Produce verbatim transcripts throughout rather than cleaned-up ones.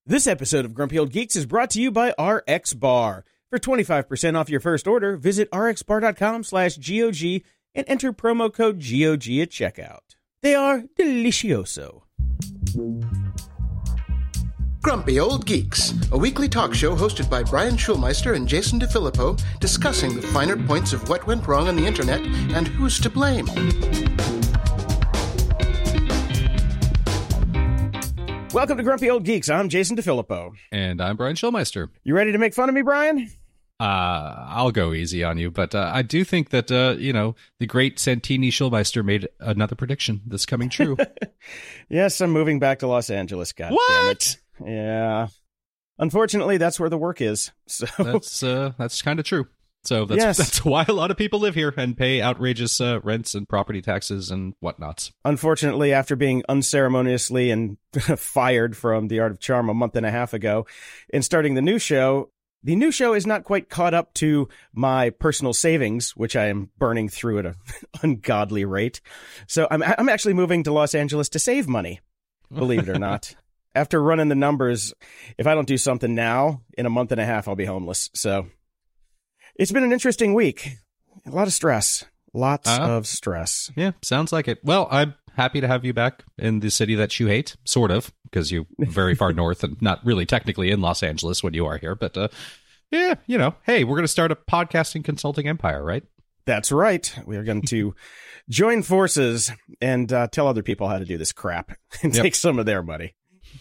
This episode of Grumpy Old Geeks is brought to you by R X Bar. For twenty-five percent off your first order, visit rxbar.com slash GOG and enter promo code G O G at checkout. They are delicioso. Grumpy Old Geeks, a weekly talk show hosted by Brian Schulmeister and Jason DeFilippo, discussing the finer points of what went wrong on the internet and who's to blame. Welcome to Grumpy Old Geeks. I'm Jason DeFilippo. And I'm Brian Schulmeister. You ready to make fun of me, Brian? Uh, I'll go easy on you, but uh, I do think that, uh, you know, the great Santini Schulmeister made another prediction that's coming true. Yes, I'm moving back to Los Angeles, God what? damn it. Yeah. Unfortunately, that's where the work is. So That's uh, that's kind of true. So that's, yes. that's why a lot of people live here and pay outrageous uh, rents and property taxes and whatnots. Unfortunately, after being unceremoniously and fired from The Art of Charm a month and a half ago and starting the new show, the new show is not quite caught up to my personal savings, which I am burning through at an ungodly rate. So I'm I'm actually moving to Los Angeles to save money, believe it or not. After running the numbers, if I don't do something now, in a month and a half, I'll be homeless. So it's been an interesting week. A lot of stress. Lots uh, of stress. Yeah, sounds like it. Well, I'm happy to have you back in the city that you hate, sort of, because you're very far north and not really technically in Los Angeles when you are here. But, uh, yeah, you know, hey, we're going to start a podcasting consulting empire, right? That's right. We are going to join forces and uh, tell other people how to do this crap and yep. take some of their money.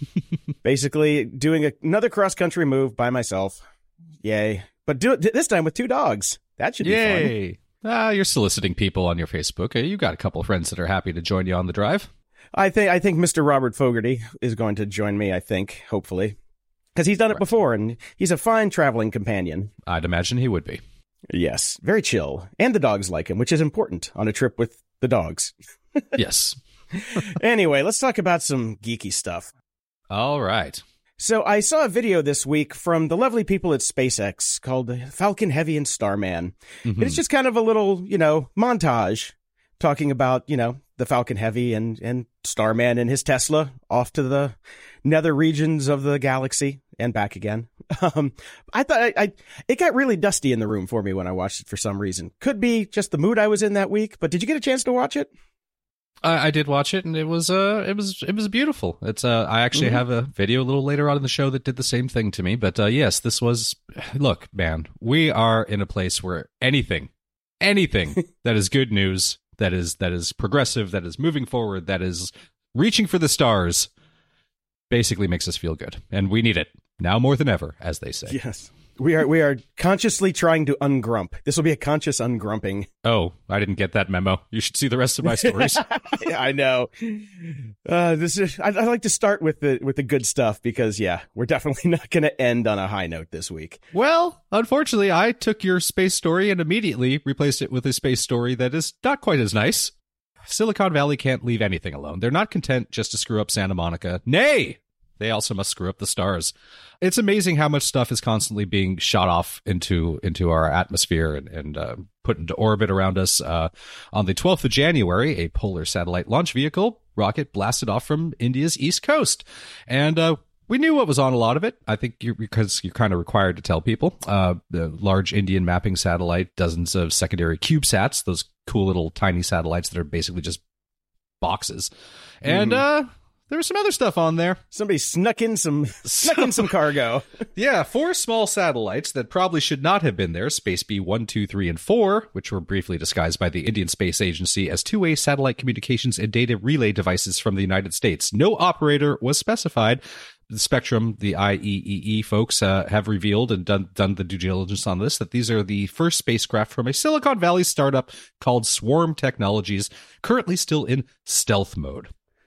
Basically, doing a, another cross-country move by myself. Yay. But do it this time with two dogs. That should be Yay. fun. Ah, you're soliciting people on your Facebook. You got a couple of friends that are happy to join you on the drive. I think I think Mister Robert Fogarty is going to join me, I think, hopefully. Because he's done it right. before, and he's a fine traveling companion. I'd imagine he would be. Yes, very chill. And the dogs like him, which is important on a trip with the dogs. Yes. Anyway, let's talk about some geeky stuff. All right. So I saw a video this week from the lovely people at SpaceX called Falcon Heavy and Starman. Mm-hmm. It's just kind of a little, you know, montage talking about, you know, the Falcon Heavy and, and Starman and his Tesla off to the nether regions of the galaxy and back again. Um, I thought I, I it got really dusty in the room for me when I watched it for some reason. Could be just the mood I was in that week, but did you get a chance to watch it? I, I did watch it, and it was uh, it was it was beautiful. It's uh, I actually mm-hmm. have a video a little later on in the show that did the same thing to me. But uh, yes, this was. Look, man, we are in a place where anything, anything that is good news, that is that is progressive, that is moving forward, that is reaching for the stars, basically makes us feel good, and we need it now more than ever, as they say. Yes. We are we are consciously trying to ungrump. This will be a conscious ungrumping. Oh, I didn't get that memo. You should see the rest of my stories. Yeah, I know. Uh, this is. I, I like to start with the with the good stuff because yeah, we're definitely not going to end on a high note this week. Well, unfortunately, I took your space story and immediately replaced it with a space story that is not quite as nice. Silicon Valley can't leave anything alone. They're not content just to screw up Santa Monica. Nay, they also must screw up the stars. It's amazing how much stuff is constantly being shot off into into our atmosphere and, and uh, put into orbit around us. Uh, on the twelfth of January, a Polar Satellite Launch Vehicle rocket blasted off from India's east coast. And uh, we knew what was on a lot of it. I think you're, because you're kind of required to tell people. Uh, the large Indian mapping satellite, dozens of secondary CubeSats, those cool little tiny satellites that are basically just boxes. And... Mm. uh There was some other stuff on there. Somebody snuck in some snuck in some cargo. Yeah, four small satellites that probably should not have been there, Space B one, two, three, and four, which were briefly disguised by the Indian Space Agency as two-way satellite communications and data relay devices from the United States. No operator was specified. The Spectrum, the I E E E folks, uh, have revealed and done, done the due diligence on this, that these are the first spacecraft from a Silicon Valley startup called Swarm Technologies, currently still in stealth mode.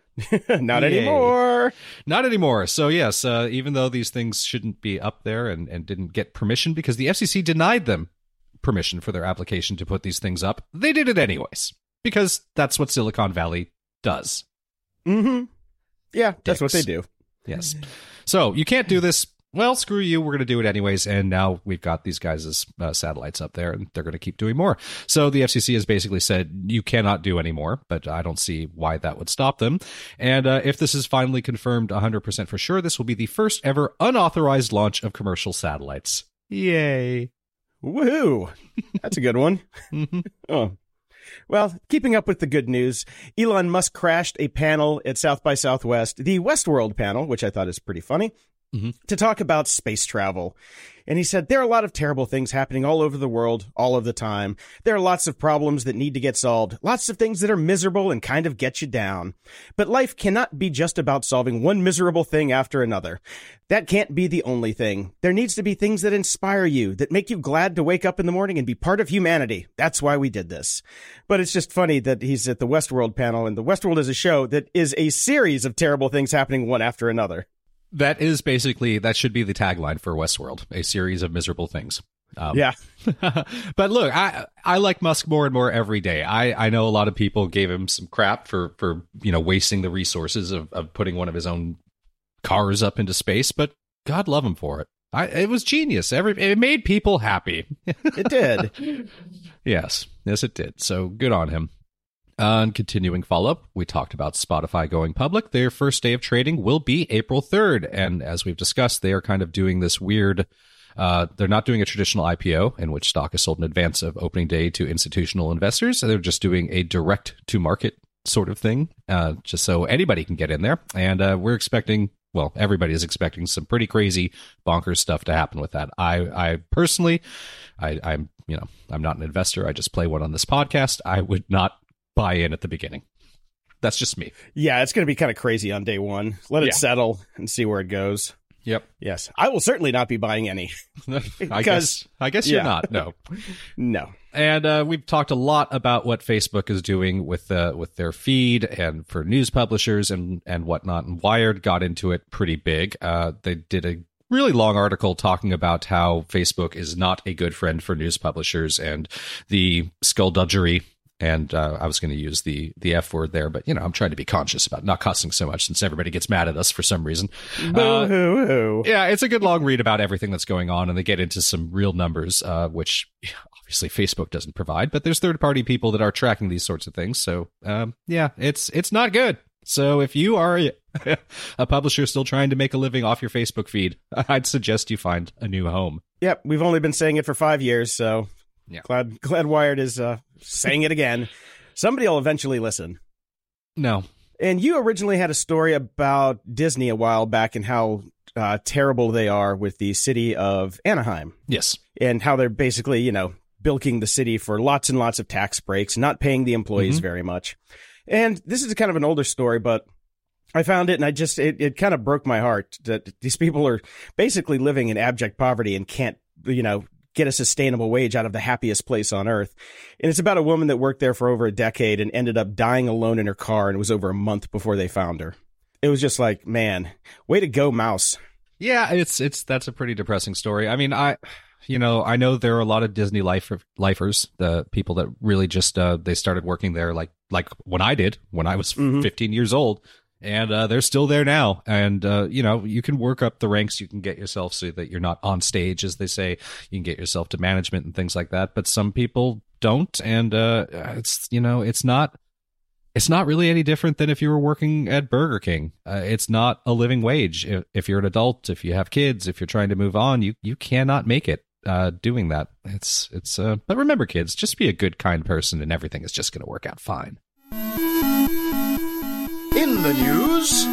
Not Yay. anymore. Not anymore. So yes, uh, even though these things shouldn't be up there and, and didn't get permission because the F C C denied them permission for their application to put these things up, they did it anyways because that's what Silicon Valley does. Mm-hmm. Yeah, that's Dicks. what they do. Yes. So you can't do this well, screw you, we're going to do it anyways. And now we've got these guys' uh, satellites up there, and they're going to keep doing more. So the F C C has basically said, you cannot do any more, but I don't see why that would stop them. And uh, if this is finally confirmed one hundred percent for sure, this will be the first ever unauthorized launch of commercial satellites. Yay. Woohoo! That's a good one. Mm-hmm. Oh. Well, keeping up with the good news, Elon Musk crashed a panel at South by Southwest, the Westworld panel, which I thought is pretty funny, mm-hmm. to talk about space travel. And he said, there are a lot of terrible things happening all over the world, all of the time. There are lots of problems that need to get solved, lots of things that are miserable and kind of get you down. But life cannot be just about solving one miserable thing after another. That can't be the only thing. There needs to be things that inspire you, that make you glad to wake up in the morning and be part of humanity. That's why we did this. But it's just funny that he's at the Westworld panel, and the Westworld is a show that is a series of terrible things happening one after another. That is basically, that should be the tagline for Westworld, a series of miserable things. Um, yeah. But look, I I like Musk more and more every day. I, I know a lot of people gave him some crap for, for you know, wasting the resources of, of putting one of his own cars up into space, but God love him for it. I, it was genius. Every It made people happy. It did. Yes. Yes, it did. So good on him. Uh, and continuing follow-up, we talked about Spotify going public. Their first day of trading will be April third. And as we've discussed, they are kind of doing this weird, uh, they're not doing a traditional I P O in which stock is sold in advance of opening day to institutional investors. They're just doing a direct-to-market sort of thing, uh, just so anybody can get in there. And uh, we're expecting, well, everybody is expecting some pretty crazy, bonkers stuff to happen with that. I, I personally, I, I'm, you know, I'm not an investor. I just play one on this podcast. I would not buy in at the beginning. That's just me. Yeah, it's going to be kind of crazy on day one. Let it Yeah. settle and see where it goes. Yep. Yes. I will certainly not be buying any. I guess I guess you're yeah. not. No. No. And uh, we've talked a lot about what Facebook is doing with uh, with their feed and for news publishers and and whatnot. And Wired got into it pretty big. Uh, they did a really long article talking about how Facebook is not a good friend for news publishers and the skullduggery. And uh, I was going to use the the F word there, but, you know, I'm trying to be conscious about not cussing so much since everybody gets mad at us for some reason. Boo-hoo-hoo. Uh, yeah, it's a good long read about everything that's going on, and they get into some real numbers, uh, which obviously Facebook doesn't provide, but there's third-party people that are tracking these sorts of things. So, um, yeah, it's it's not good. So if you are a, a publisher still trying to make a living off your Facebook feed, I'd suggest you find a new home. Yep, we've only been saying it for five years, so... Yeah. Glad, glad Wired is uh, saying it again. Somebody will eventually listen. No. And you originally had a story about Disney a while back and how uh, terrible they are with the city of Anaheim. Yes. And how they're basically, you know, bilking the city for lots and lots of tax breaks, not paying the employees mm-hmm. very much. And this is kind of an older story, but I found it and I just, it, it kind of broke my heart that these people are basically living in abject poverty and can't, you know, get a sustainable wage out of the happiest place on earth. And it's about a woman that worked there for over a decade and ended up dying alone in her car, and it was over a month before they found her. It was just like, man, way to go, Mouse. Yeah, it's it's that's a pretty depressing story. I mean, I you know, I know there are a lot of Disney lifer, lifers, the people that really just uh, they started working there like like when I did when I was mm-hmm. fifteen years old. And uh, they're still there now. And, uh, you know, you can work up the ranks. You can get yourself so that you're not on stage, as they say. You can get yourself to management and things like that. But some people don't. And uh, it's, you know, it's not it's not really any different than if you were working at Burger King. Uh, it's not a living wage. If, if you're an adult, if you have kids, if you're trying to move on, you, you cannot make it uh, doing that. It's, it's, uh, but remember, kids, just be a good, kind person and everything is just going to work out fine. In the news,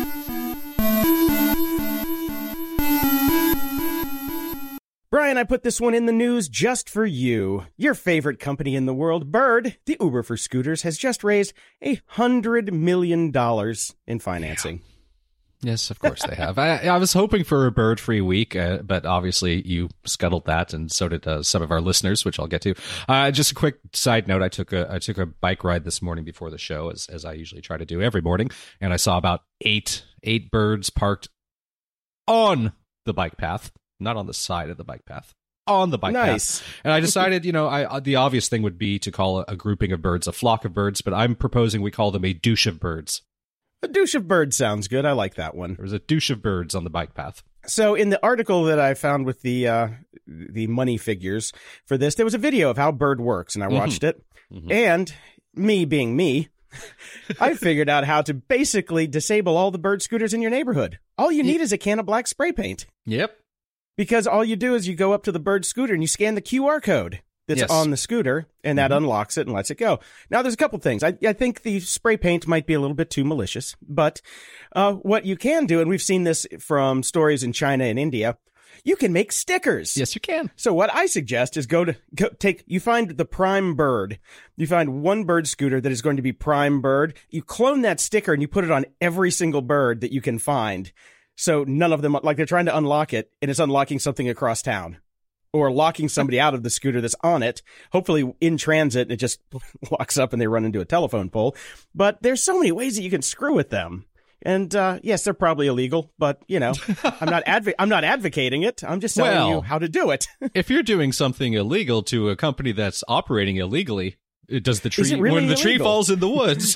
Brian, I put this one in the news just for you. Your favorite company in the world, Bird, the Uber for scooters, has just raised a hundred million dollars in financing. Yeah. Yes, of course they have. I, I was hoping for a bird-free week, uh, but obviously you scuttled that, and so did uh, some of our listeners, which I'll get to. Uh, just a quick side note: I took a I took a bike ride this morning before the show, as as I usually try to do every morning, and I saw about eight eight birds parked on the bike path, not on the side of the bike path, on the bike nice. path. And I decided, you know, I the obvious thing would be to call a, a grouping of birds a flock of birds, but I'm proposing we call them a douche of birds. A douche of birds sounds good. I like that one. There was a douche of birds on the bike path. So in the article that I found with the uh, the money figures for this, there was a video of how Bird works, and I watched mm-hmm. it. Mm-hmm. And me being me, I figured out how to basically disable all the Bird scooters in your neighborhood. All you need is a can of black spray paint. Yep. Because all you do is you go up to the Bird scooter and you scan the Q R code that's yes. on the scooter, and that mm-hmm. unlocks it and lets it go. Now, there's a couple things. I, I think the spray paint might be a little bit too malicious, but uh, what you can do, and we've seen this from stories in China and India, you can make stickers. Yes, you can. So what I suggest is go to go take, you find the Prime Bird. You find one Bird scooter that is going to be Prime Bird. You clone that sticker and you put it on every single Bird that you can find. So none of them, like they're trying to unlock it and it's unlocking something across town or locking somebody out of the scooter that's on it. Hopefully in transit, it just locks up and they run into a telephone pole. But there's so many ways that you can screw with them. And, uh, yes, they're probably illegal, but, you know, I'm not adv- I'm not advocating it. I'm just telling well, you how to do it. If you're doing something illegal to a company that's operating illegally, does the tree, really when the illegal? tree falls in the woods.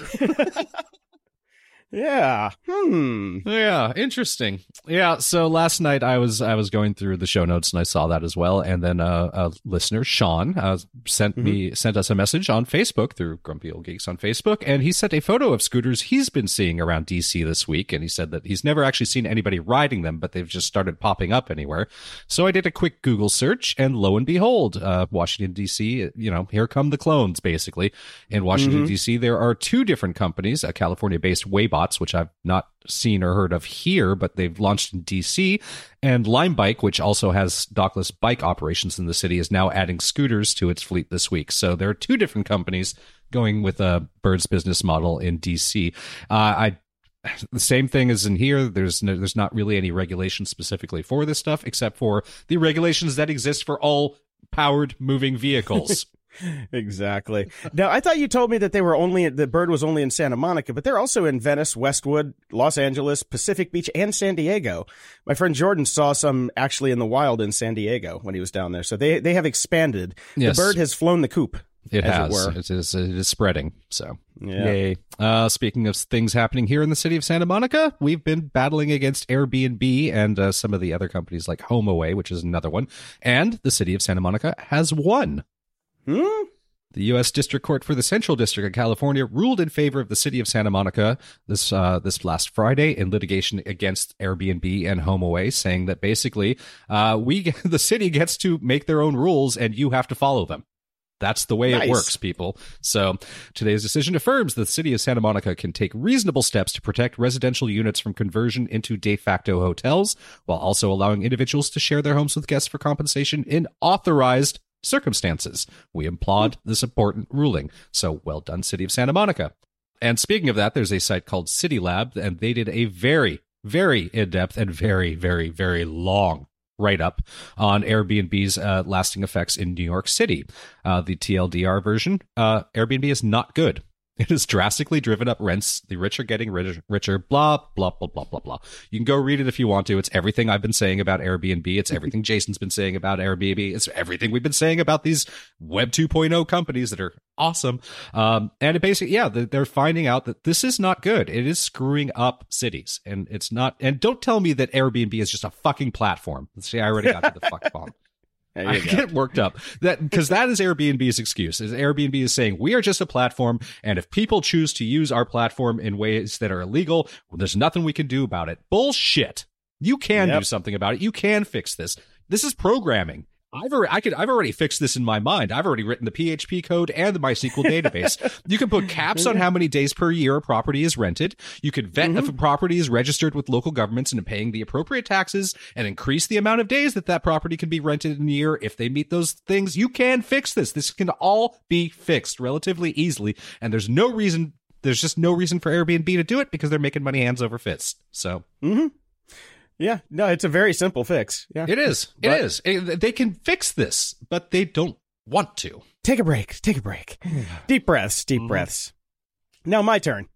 Yeah. Hmm. Yeah. Interesting. Yeah. So last night I was I was going through the show notes and I saw that as well. And then uh, a listener, Sean, uh, sent mm-hmm. me sent us a message on Facebook through Grumpy Old Geeks on Facebook, and he sent a photo of scooters he's been seeing around D C this week. And he said that he's never actually seen anybody riding them, but they've just started popping up anywhere. So I did a quick Google search, and lo and behold, uh, Washington D C, you know, here come the clones. Basically, in Washington mm-hmm. D C, there are two different companies, a California-based Waybot, which I've not seen or heard of here, but they've launched in D C, and Lime Bike, which also has dockless bike operations in the city, is now adding scooters to its fleet this week. So there are two different companies going with a Bird's business model in D C. Uh, I the same thing as in here. There's no, there's not really any regulation specifically for this stuff, except for the regulations that exist for all powered moving vehicles. Exactly. Now, I thought you told me that they were only, the Bird was only in Santa Monica, but they're also in Venice, Westwood, Los Angeles, Pacific Beach, and San Diego. My friend Jordan saw some actually in the wild in San Diego when he was down there. So they, they have expanded. Yes. The Bird has flown the coop. It as has. It, were. It is. It is spreading. So, yeah. Yay. Uh, speaking of things happening here in the city of Santa Monica, we've been battling against Airbnb and uh, some of the other companies like HomeAway, which is another one. And the city of Santa Monica has won. Hmm? The U S District Court for the Central District of California ruled in favor of the city of Santa Monica this uh, this last Friday in litigation against Airbnb and HomeAway, saying that basically uh, we the city gets to make their own rules and you have to follow them. That's the way nice. It works, people. So today's decision affirms that the city of Santa Monica can take reasonable steps to protect residential units from conversion into de facto hotels, while also allowing individuals to share their homes with guests for compensation in authorized circumstances. We applaud this important ruling. So well done, City of Santa Monica. And speaking of that, there's a site called City Lab, and they did a very, very in-depth and very, very, very long write-up on Airbnb's uh, lasting effects in New York City. Uh, the T L D R version, uh, Airbnb is not good. It has drastically driven up rents. The rich are getting richer, richer, blah, blah, blah, blah, blah, blah. You can go read it if you want to. It's everything I've been saying about Airbnb. It's everything Jason's been saying about Airbnb. It's everything we've been saying about these Web two point oh companies that are awesome. Um, and it basically, yeah, they're finding out that this is not good. It is screwing up cities. And it's not, and don't tell me that Airbnb is just a fucking platform. See, I already got to the fuck bomb. I go. Get worked up that because that is Airbnb's excuse. Is Airbnb is saying we are just a platform, and if people choose to use our platform in ways that are illegal, well, there's nothing we can do about it. Bullshit. You can yep. do something about it. You can fix this. This is programming. I've already, I could, I've already fixed this in my mind. I've already written the P H P code and the MySQL database. You can put caps on how many days per year a property is rented. You could vet mm-hmm. if a property is registered with local governments and paying the appropriate taxes, and increase the amount of days that that property can be rented in a year. If they meet those things, you can fix this. This can all be fixed relatively easily. And there's no reason, there's just no reason for Airbnb to do it because they're making money hands over fist. So. Mm-hmm. Yeah, no, it's a very simple fix. Yeah, it is. It but, is. It, they can fix this, but they don't want to. Take a break. Take a break. Deep breaths. Deep mm. breaths. Now my turn.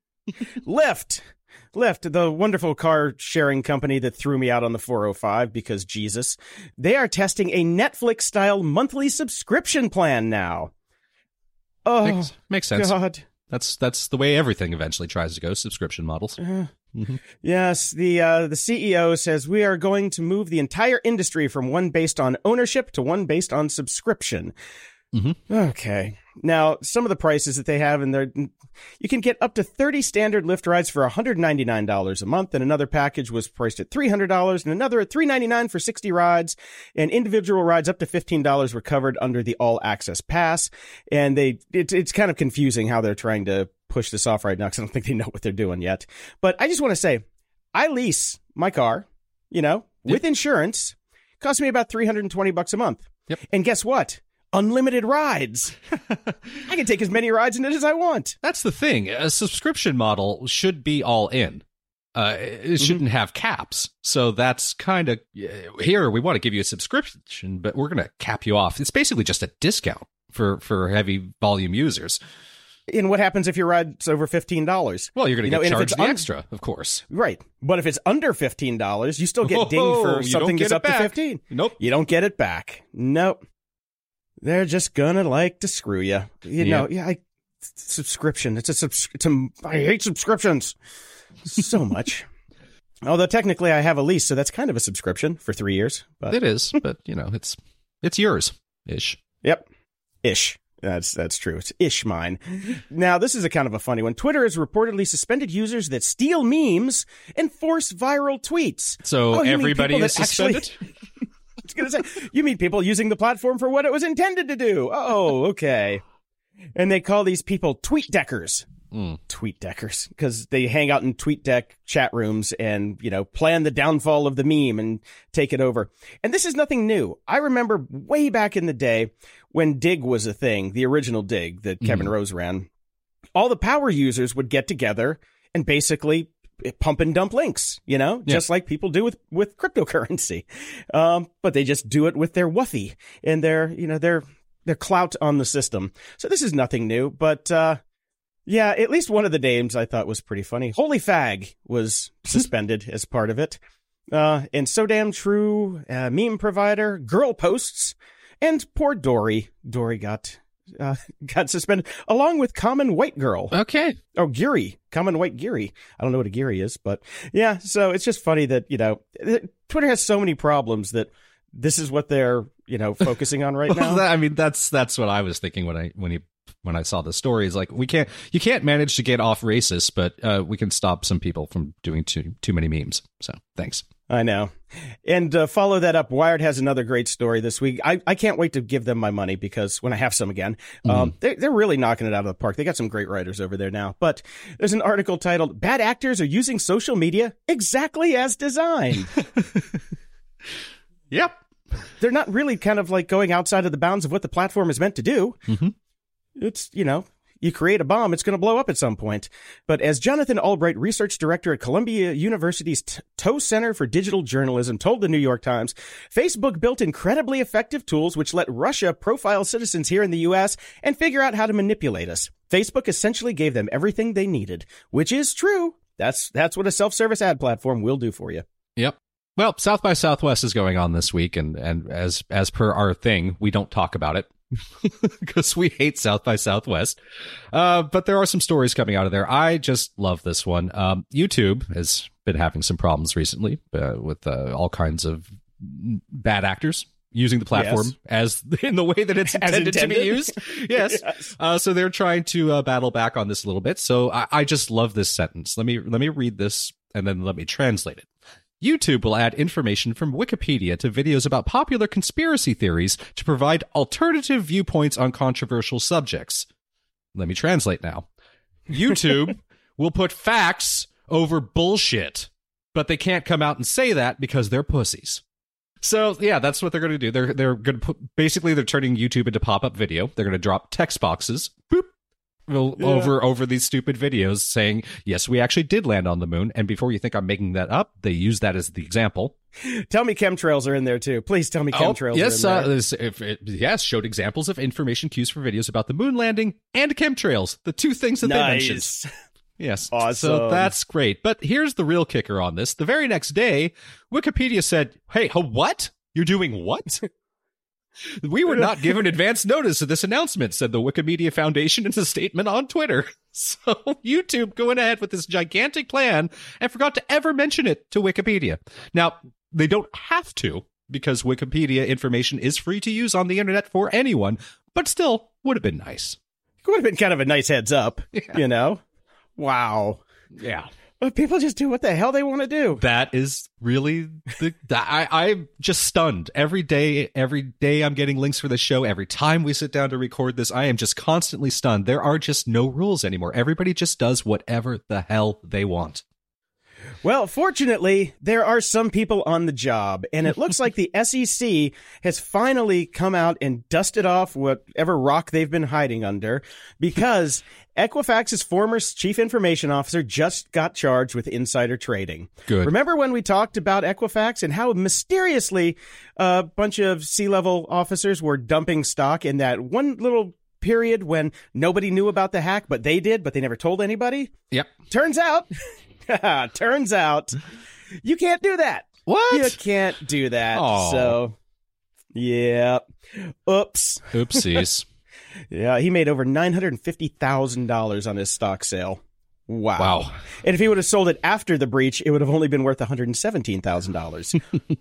Lyft. Lyft, the wonderful car sharing company that threw me out on the four oh five because Jesus, they are testing a Netflix-style monthly subscription plan now. Oh, makes, makes sense. God. That's that's the way everything eventually tries to go, subscription models. Uh, Mm-hmm. Yes, the uh, the C E O says we are going to move the entire industry from one based on ownership to one based on subscription. Mm-hmm. Okay. Now, some of the prices that they have in there, you can get up to thirty standard Lyft rides for one hundred ninety-nine dollars a month, and another package was priced at three hundred dollars, and another at three hundred ninety-nine dollars for sixty rides, and individual rides up to fifteen dollars were covered under the All Access Pass, and they it, it's kind of confusing how they're trying to push this off right now, because I don't think they know what they're doing yet. But I just want to say, I lease my car, you know, with yep. insurance. It costs me about three hundred twenty bucks a month. Yep. And guess what? Unlimited rides. I can take as many rides in it as I want. That's the thing. A subscription model should be all in. Uh, it shouldn't mm-hmm. have caps. So that's kind of, here, we want to give you a subscription, but we're going to cap you off. It's basically just a discount for, for heavy volume users. And what happens if your ride's over fifteen dollars? Well, you're going to you get know, charged the un- extra, of course. Right. But if it's under fifteen dollars, you still get oh, dinged for you something that's up back. to fifteen dollars. Nope. You don't get it back. Nope. They're just gonna like to screw you. You know, yep. yeah, I, subscription. It's a subs. It's a, I hate subscriptions so much. Although technically I have a lease, so that's kind of a subscription for three years. But it is, but you know, it's it's yours ish. Yep, ish. That's that's true. It's ish mine. Now, this is a kind of a funny one. Twitter has reportedly suspended users that steal memes and force viral tweets. So oh, everybody is suspended? Actually, I was going to say, you mean people using the platform for what it was intended to do. Oh, okay. And they call these people tweet deckers. Mm. Tweet deckers, because they hang out in TweetDeck chat rooms and, you know, plan the downfall of the meme and take it over. And this is nothing new. I remember way back in the day when Dig was a thing, the original Dig that Kevin mm. Rose ran, all the power users would get together and basically pump and dump links, you know, yeah. just like people do with, with cryptocurrency. Um, but they just do it with their woofy and their, you know, their, their clout on the system. So this is nothing new, but, uh, yeah, at least one of the names I thought was pretty funny. Holy Fag was suspended as part of it. Uh, and So Damn True, uh, meme provider, Girl Posts, and poor Dory. Dory got, uh, got suspended along with Common White Girl. Okay. Oh, Geary. Common White Geary. I don't know what a Geary is, but yeah, so it's just funny that, you know, Twitter has so many problems that this is what they're, you know, focusing on right now. Well, that, I mean, that's, that's what I was thinking when I, when you, when I saw the story, is like, we can't, you can't manage to get off racist, but uh, we can stop some people from doing too too many memes. So thanks. I know. And uh, follow that up. Wired has another great story this week. I, I can't wait to give them my money, because when I have some again, um, mm. they're, they're really knocking it out of the park. They got some great writers over there now. But there's an article titled, Bad Actors Are Using Social Media Exactly as Designed. Yep. They're not really kind of like going outside of the bounds of what the platform is meant to do. Mm-hmm. It's, you know, you create a bomb, it's going to blow up at some point. But as Jonathan Albright, research director at Columbia University's Tow Center for Digital Journalism, told the New York Times, Facebook built incredibly effective tools which let Russia profile citizens here in the U S and figure out how to manipulate us. Facebook essentially gave them everything they needed, which is true. That's that's what a self-service ad platform will do for you. Yep. Well, South by Southwest is going on this week, and, and as as per our thing, we don't talk about it. Because we hate South by Southwest. Uh, but there are some stories coming out of there. I just love this one. Um, YouTube has been having some problems recently uh, with uh, all kinds of bad actors using the platform yes. as in the way that it's intended, intended. to be used. Yes. yes. Uh, so they're trying to uh, battle back on this a little bit. So I, I just love this sentence. Let me let me read this and then let me translate it. YouTube will add information from Wikipedia to videos about popular conspiracy theories to provide alternative viewpoints on controversial subjects. Let me translate now. YouTube will put facts over bullshit, but they can't come out and say that because they're pussies. So, yeah, that's what they're going to do. They're they're going to put, basically they're turning YouTube into pop-up video. They're going to drop text boxes, boop, Yeah. over over these stupid videos saying, yes, we actually did land on the moon. And before you think I'm making that up, they use that as the example. Tell me chemtrails are in there, too. Please tell me chemtrails oh, yes, are in there. Uh, if it, yes, showed examples of information cues for videos about the moon landing and chemtrails, the two things that nice. they mentioned. Yes. Awesome. So that's great. But here's the real kicker on this. The very next day, Wikipedia said, hey, what? You're doing what? We were not given advance notice of this announcement, said the Wikimedia Foundation in a statement on Twitter. So YouTube going ahead with this gigantic plan and forgot to ever mention it to Wikipedia. Now, they don't have to, because Wikipedia information is free to use on the internet for anyone, but still would have been nice. It would have been kind of a nice heads up, yeah. you know? Wow. Yeah. But people just do what the hell they want to do. That is really the. I, I'm just stunned. Every day, every day I'm getting links for this show. Every time we sit down to record this, I am just constantly stunned. There are just no rules anymore. Everybody just does whatever the hell they want. Well, fortunately, there are some people on the job, and it looks like the S E C has finally come out and dusted off whatever rock they've been hiding under, because Equifax's former chief information officer just got charged with insider trading. Good. Remember when we talked about Equifax and how mysteriously a bunch of C-level officers were dumping stock in that one little period when nobody knew about the hack, but they did, but they never told anybody? Yep. Turns out... Turns out you can't do that. What? You can't do that. Aww. So, yeah. Oops. Oopsies. Yeah, he made over nine hundred fifty thousand dollars on his stock sale. Wow. Wow. And if he would have sold it after the breach, it would have only been worth one hundred seventeen thousand dollars.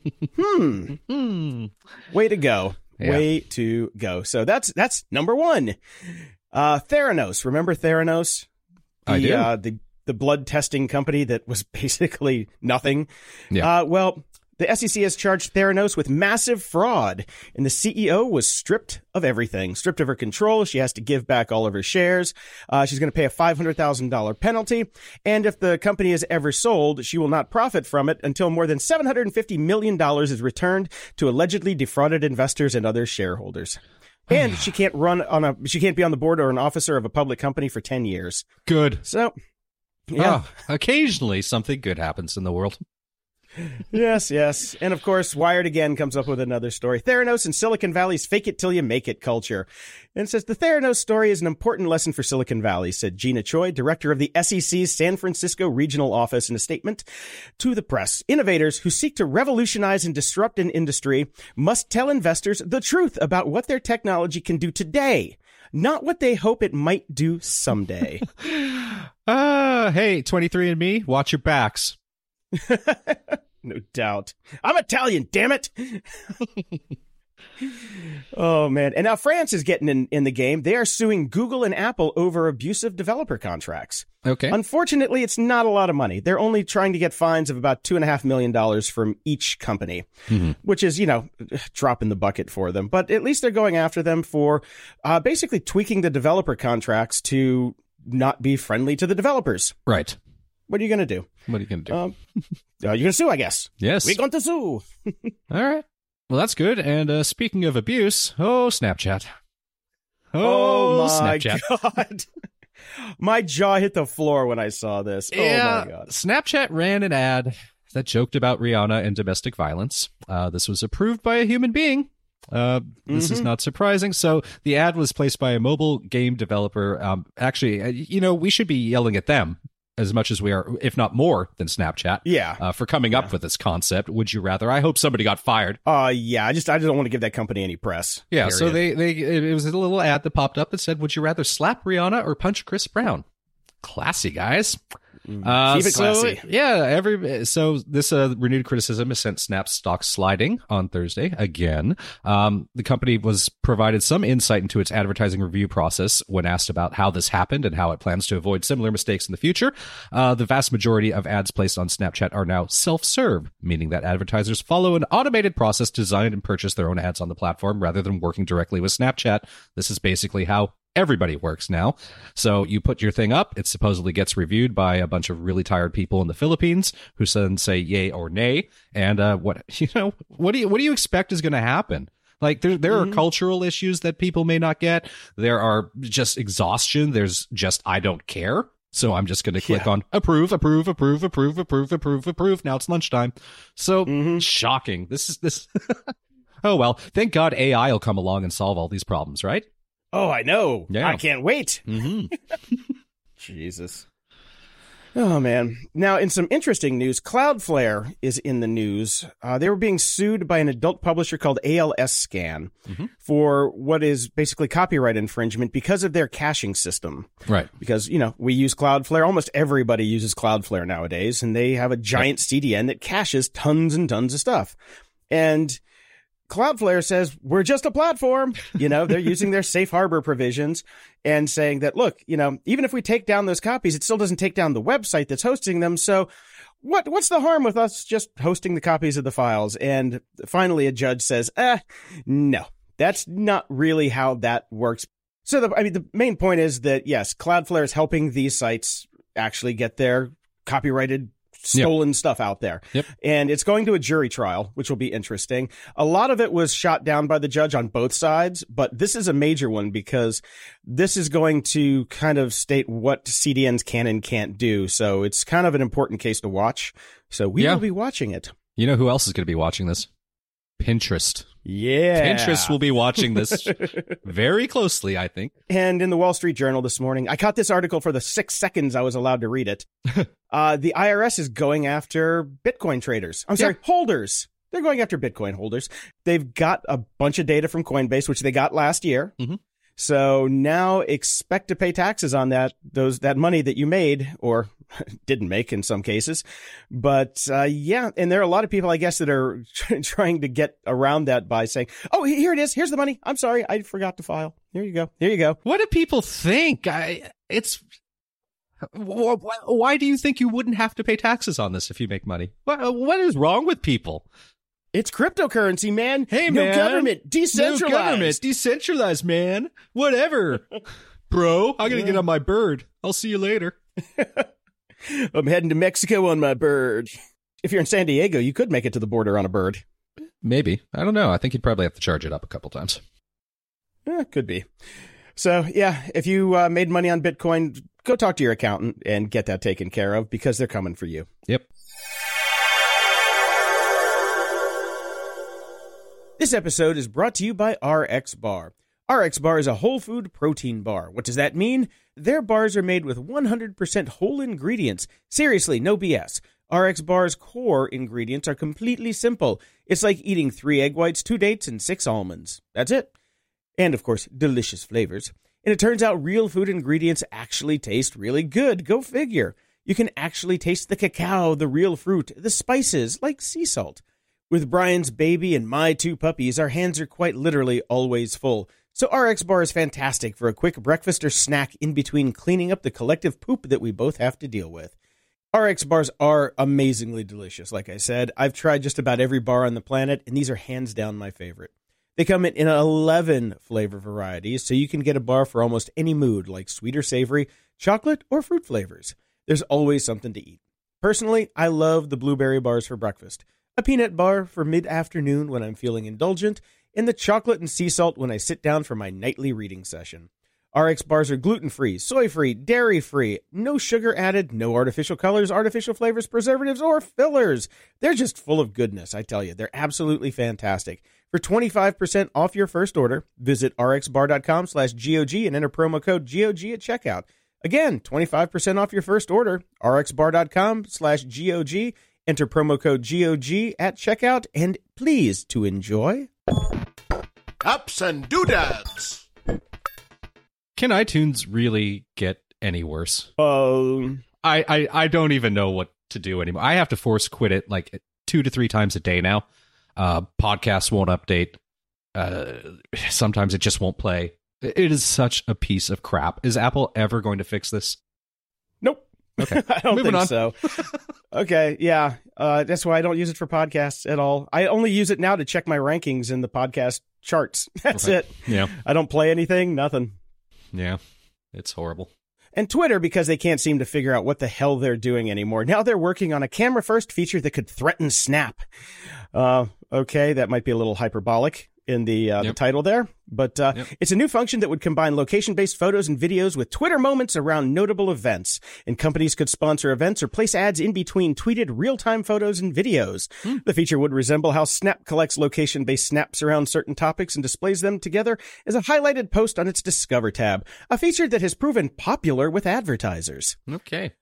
hmm. Hmm. Way to go. Yeah. Way to go. So that's that's number one. Uh, Theranos. Remember Theranos? The, I do. Uh, the the blood testing company that was basically nothing. Yeah. Uh, well, the S E C has charged Theranos with massive fraud, and the C E O was stripped of everything, stripped of her control. She has to give back all of her shares. Uh, she's going to pay a five hundred thousand dollars penalty. And if the company is ever sold, she will not profit from it until more than seven hundred fifty million dollars is returned to allegedly defrauded investors and other shareholders. And she can't run on a, she can't be on the board or an officer of a public company for ten years. Good. So, yeah. Oh, occasionally something good happens in the world. Yes, yes. And of course, Wired again comes up with another story. Theranos and Silicon Valley's fake it till you make it culture. And it says, the Theranos story is an important lesson for Silicon Valley, said Gina Choi, director of the S E C's San Francisco regional office, in a statement to the press. Innovators who seek to revolutionize and disrupt an industry must tell investors the truth about what their technology can do today, not what they hope it might do someday. Uh, hey, twenty-three and me, watch your backs. No doubt. I'm Italian, damn it. Oh, man. And now France is getting in, in the game. They are suing Google and Apple over abusive developer contracts. Okay. Unfortunately, it's not a lot of money. They're only trying to get fines of about two and a half million dollars from each company, mm-hmm. which is, you know, drop in the bucket for them. But at least they're going after them for uh, basically tweaking the developer contracts to not be friendly to the developers. Right. What are you going to do? What are you going to do? Um, uh, you're going to sue, I guess. Yes. We're going to sue. All right. Well, that's good. And uh, speaking of abuse, oh, Snapchat. Oh, Oh, my Snapchat. God. My jaw hit the floor when I saw this. Yeah, Oh, my God. Snapchat ran an ad that joked about Rihanna and domestic violence. Uh, this was approved by a human being. Uh, this mm-hmm. is not surprising. So the ad was placed by a mobile game developer. Um, actually, uh, you know, we should be yelling at them as much as we are, if not more than Snapchat. Yeah. Uh, for coming up yeah. with this concept. Would you rather? I hope somebody got fired. Uh, yeah. I just, I just don't want to give that company any press. Yeah. Period. So they, they, it was a little ad that popped up that said, would you rather slap Rihanna or punch Chris Brown? Classy, guys. Uh, Keep it so, classy. Yeah, every so this uh, renewed criticism has sent Snap's stock sliding on Thursday again. Um, the company was provided some insight into its advertising review process when asked about how this happened and how it plans to avoid similar mistakes in the future. Uh, the vast majority of ads placed on Snapchat are now self-serve, meaning that advertisers follow an automated process designed and purchase their own ads on the platform rather than working directly with Snapchat. This is basically how everybody works now. So you put your thing up, it supposedly gets reviewed by a bunch of really tired people in the Philippines who then say yay or nay. And uh, what you know, what do you what do you expect is going to happen? Like there there mm-hmm. are cultural issues that people may not get. There are just exhaustion. There's just I don't care. So I'm just going to click yeah. on approve, approve, approve, approve, approve, approve, approve. Now it's lunchtime. So mm-hmm. shocking. This is this. Oh well, thank God A I will come along and solve all these problems, right? Oh, I know. Yeah. I can't wait. Mm-hmm. Jesus. Oh, man. Now, in some interesting news, Cloudflare is in the news. Uh, they were being sued by an adult publisher called A L S Scan mm-hmm. for what is basically copyright infringement because of their caching system. Right. Because, you know, we use Cloudflare. Almost everybody uses Cloudflare nowadays, and they have a giant yep. C D N that caches tons and tons of stuff. And Cloudflare says, we're just a platform. You know, they're using their safe harbor provisions and saying that, look, you know, even if we take down those copies, it still doesn't take down the website that's hosting them. So what what's the harm with us just hosting the copies of the files? And finally, a judge says, eh, no, that's not really how that works. So, the, I mean, the main point is that, yes, Cloudflare is helping these sites actually get their copyrighted stolen yep. stuff out there. Yep. And it's going to a jury trial, which will be interesting. A lot of it was shot down by the judge on both sides, but this is a major one because this is going to kind of state what C D Ns can and can't do. So it's kind of an important case to watch. So we yeah. will be watching it. You know who else is going to be watching this? Pinterest. Yeah. Pinterest will be watching this very closely, I think. And in the Wall Street Journal this morning, I caught this article for the six seconds I was allowed to read it. uh, the I R S is going after Bitcoin traders. I'm sorry, yeah. holders. They're going after Bitcoin holders. They've got a bunch of data from Coinbase, which they got last year. Mm-hmm. So now expect to pay taxes on that, those, that money that you made or didn't make in some cases. But, uh, yeah. And there are a lot of people, I guess, that are trying to get around that by saying, oh, here it is. Here's the money. I'm sorry. I forgot to file. Here you go. Here you go. What do people think? I, it's, why, why do you think you wouldn't have to pay taxes on this if you make money? What, what is wrong with people? It's cryptocurrency, man. Hey, no man. government. Decentralized. No government. Decentralized, man. Whatever. Bro, I'm going to get on my bird. I'll see you later. I'm heading to Mexico on my bird. If you're in San Diego, you could make it to the border on a bird. Maybe. I don't know. I think you'd probably have to charge it up a couple times. Eh, could be. So, yeah, if you uh, made money on Bitcoin, go talk to your accountant and get that taken care of because they're coming for you. Yep. This episode is brought to you by R X Bar. R X Bar is a whole food protein bar. What does that mean? Their bars are made with one hundred percent whole ingredients. Seriously, no B S. R X Bar's core ingredients are completely simple. It's like eating three egg whites, two dates, and six almonds. That's it. And, of course, delicious flavors. And it turns out real food ingredients actually taste really good. Go figure. You can actually taste the cacao, the real fruit, the spices, like sea salt. With Brian's baby and my two puppies, our hands are quite literally always full. So R X Bar is fantastic for a quick breakfast or snack in between cleaning up the collective poop that we both have to deal with. R X Bars are amazingly delicious, like I said. I've tried just about every bar on the planet, and these are hands down my favorite. They come in eleven flavor varieties, so you can get a bar for almost any mood, like sweet or savory, chocolate, or fruit flavors. There's always something to eat. Personally, I love the blueberry bars for breakfast, a peanut bar for mid-afternoon when I'm feeling indulgent, and the chocolate and sea salt when I sit down for my nightly reading session. R X Bars are gluten-free, soy-free, dairy-free, no sugar added, no artificial colors, artificial flavors, preservatives, or fillers. They're just full of goodness, I tell you. They're absolutely fantastic. For twenty-five percent off your first order, visit rxbar.com slash GOG and enter promo code G O G at checkout. Again, twenty-five percent off your first order, rxbar.com slash GOG, enter promo code G O G at checkout, and please to enjoy. Ups and doodads. Can iTunes really get any worse? Um, I, I, I don't even know what to do anymore. I have to force quit it like two to three times a day now. Uh, podcasts won't update. Uh, sometimes it just won't play. It is such a piece of crap. Is Apple ever going to fix this? Nope. Okay. I don't Moving think on. so. Okay. Yeah. Uh, that's why I don't use it for podcasts at all. I only use it now to check my rankings in the podcast charts. That's Okay. it. Yeah. I don't play anything, nothing. Yeah. It's horrible. And Twitter, because they can't seem to figure out what the hell they're doing anymore. Now they're working on a camera-first feature that could threaten Snap. Uh, okay, that might be a little hyperbolic in the, uh, Yep. the title there. But uh, Yep. it's a new function that would combine location-based photos and videos with Twitter moments around notable events. And companies could sponsor events or place ads in between tweeted real-time photos and videos. Hmm. The feature would resemble how Snap collects location-based snaps around certain topics and displays them together as a highlighted post on its Discover tab, a feature that has proven popular with advertisers. Okay.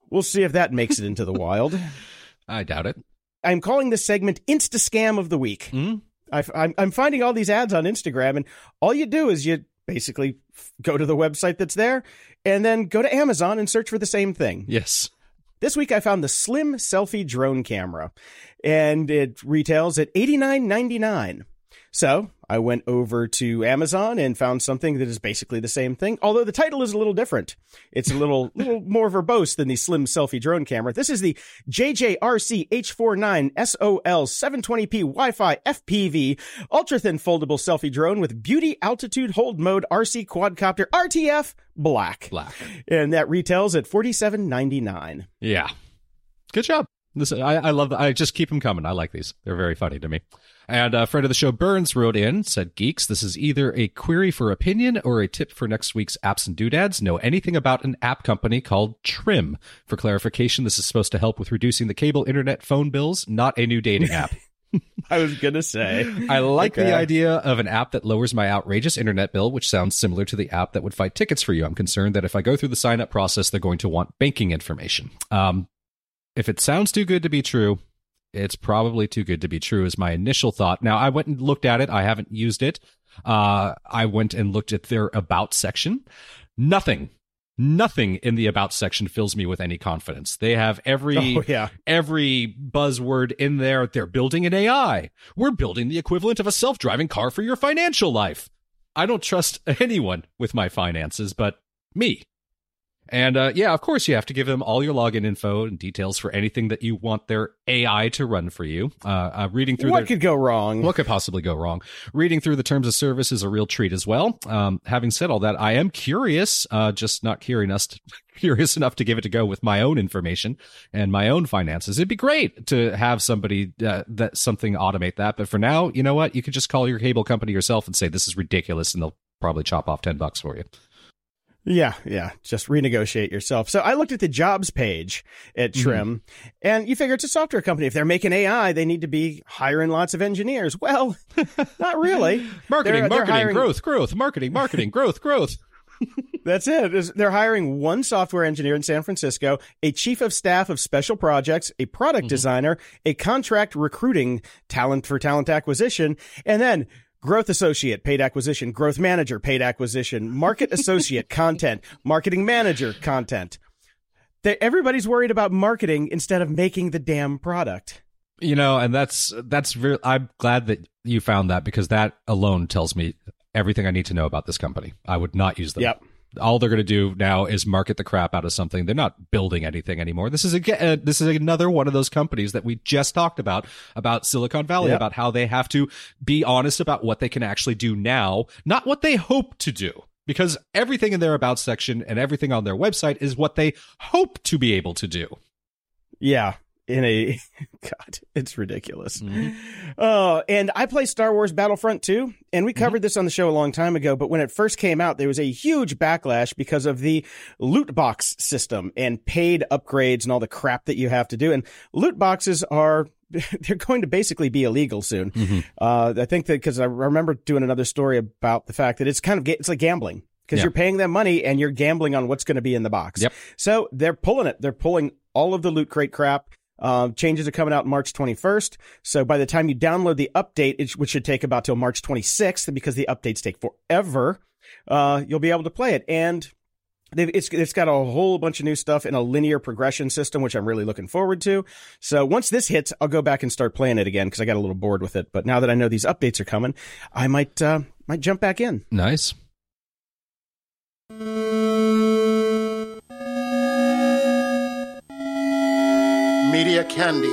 We'll see if that makes it into the wild. I doubt it. I'm calling this segment Insta Scam of the Week. Mm? I, I'm, I'm finding all these ads on Instagram, and all you do is you basically go to the website that's there and then go to Amazon and search for the same thing. Yes. This week I found the Slim Selfie Drone Camera, and it retails at eighty-nine ninety-nine. So I went over to Amazon and found something that is basically the same thing, although the title is a little different. It's a little little more verbose than the Slim Selfie Drone Camera. This is the J J R C H forty-nine S O L seven twenty p Wi-Fi F P V ultra-thin foldable selfie drone with beauty altitude hold mode R C quadcopter R T F black. Black. And that retails at forty-seven ninety-nine. Yeah. Good job. This, I, I love that. I just keep them coming. I like these. They're very funny to me. And a friend of the show, Burns, wrote in, said, Geeks, this is either a query for opinion or a tip for next week's apps and doodads. Know anything about an app company called Trim? For clarification, this is supposed to help with reducing the cable internet phone bills, not a new dating app. I was going to say. I like Okay. the idea of an app that lowers my outrageous internet bill, which sounds similar to the app that would fight tickets for you. I'm concerned that if I go through the sign-up process, they're going to want banking information. Um, if it sounds too good to be true, it's probably too good to be true is my initial thought. Now, I went and looked at it. I haven't used it. Uh, I went and looked at their About section. Nothing, nothing in the About section fills me with any confidence. They have every, Oh, yeah. every buzzword in there. They're building an A I. We're building the equivalent of a self-driving car for your financial life. I don't trust anyone with my finances, but me. And uh, yeah, of course, you have to give them all your login info and details for anything that you want their A I to run for you. Uh, uh, reading through What their, could go wrong? what could possibly go wrong? Reading through the terms of service is a real treat as well. Um, having said all that, I am curious, uh, just not curious, curious enough to give it a go with my own information and my own finances. It'd be great to have somebody uh, that something automate that. But for now, you know what? You could just call your cable company yourself and say this is ridiculous, and they'll probably chop off ten bucks for you. Yeah, yeah. Just renegotiate yourself. So I looked at the jobs page at Trim, mm-hmm. and you figure it's a software company. If they're making A I, they need to be hiring lots of engineers. Well, not really. marketing, they're, marketing, they're hiring... growth, growth, marketing, marketing, growth, growth. That's it. They're hiring one software engineer in San Francisco, a chief of staff of special projects, a product mm-hmm. designer, a contract recruiting talent for talent acquisition, and then growth associate, paid acquisition, growth manager, paid acquisition, market associate, content, marketing manager, content. They, everybody's worried about marketing instead of making the damn product. You know, and that's, that's very, I'm glad that you found that, because that alone tells me everything I need to know about this company. I would not use them. Yep. All they're going to do now is market the crap out of something. They're not building anything anymore. This is a, uh, this is another one of those companies that we just talked about, about Silicon Valley, yep. about how they have to be honest about what they can actually do now, not what they hope to do. Because everything in their About section and everything on their website is what they hope to be able to do. Yeah. In a, God, it's ridiculous. Mm-hmm. Uh, and I play Star Wars Battlefront two, and we covered mm-hmm. this on the show a long time ago, but when it first came out, there was a huge backlash because of the loot box system and paid upgrades and all the crap that you have to do. And loot boxes are, they're going to basically be illegal soon. Mm-hmm. Uh, I think that because I remember doing another story about the fact that it's kind of, it's like gambling. Because yeah. you're paying them money and you're gambling on what's going to be in the box. Yep. So they're pulling it. They're pulling all of the Loot Crate crap. Uh, changes are coming out March twenty-first. So by the time you download the update, it, which should take about till March twenty-sixth, because the updates take forever, uh, you'll be able to play it. And they've, it's, it's got a whole bunch of new stuff in a linear progression system, which I'm really looking forward to. So once this hits, I'll go back and start playing it again, because I got a little bored with it. But now that I know these updates are coming, I might, uh, might jump back in. Nice. Media Candy.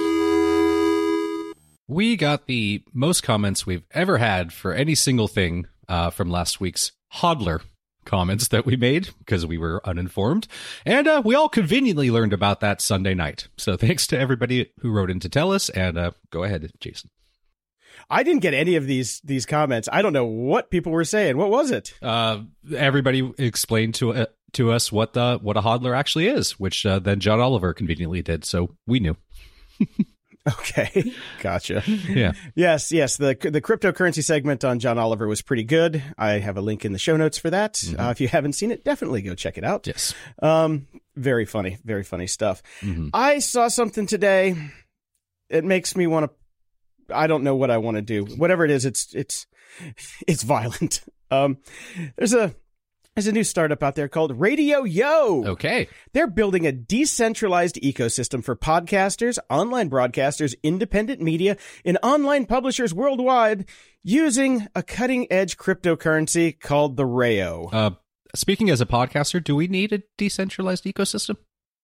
We got the most comments we've ever had for any single thing uh, from last week's Hodler comments that we made, because we were uninformed. And uh, we all conveniently learned about that Sunday night. So thanks to everybody who wrote in to tell us. And uh, go ahead, Jason. I didn't get any of these these comments. I don't know what people were saying. What was it? Uh, everybody explained to uh, to us what the what a hodler actually is, which uh, then John Oliver conveniently did, so we knew. Okay, gotcha. Yeah. Yes, yes. The the cryptocurrency segment on John Oliver was pretty good. I have a link in the show notes for that. Mm-hmm. Uh, if you haven't seen it, definitely go check it out. Yes. Um, very funny, very funny stuff. Mm-hmm. I saw something today. It makes me want to. I don't know what I want to do. Whatever it is, it's it's it's violent. Um, there's a. There's a new startup out there called Radio Yo. Okay. They're building a decentralized ecosystem for podcasters, online broadcasters, independent media, and online publishers worldwide using a cutting-edge cryptocurrency called the Rayo. Uh, speaking as a podcaster, do we need a decentralized ecosystem?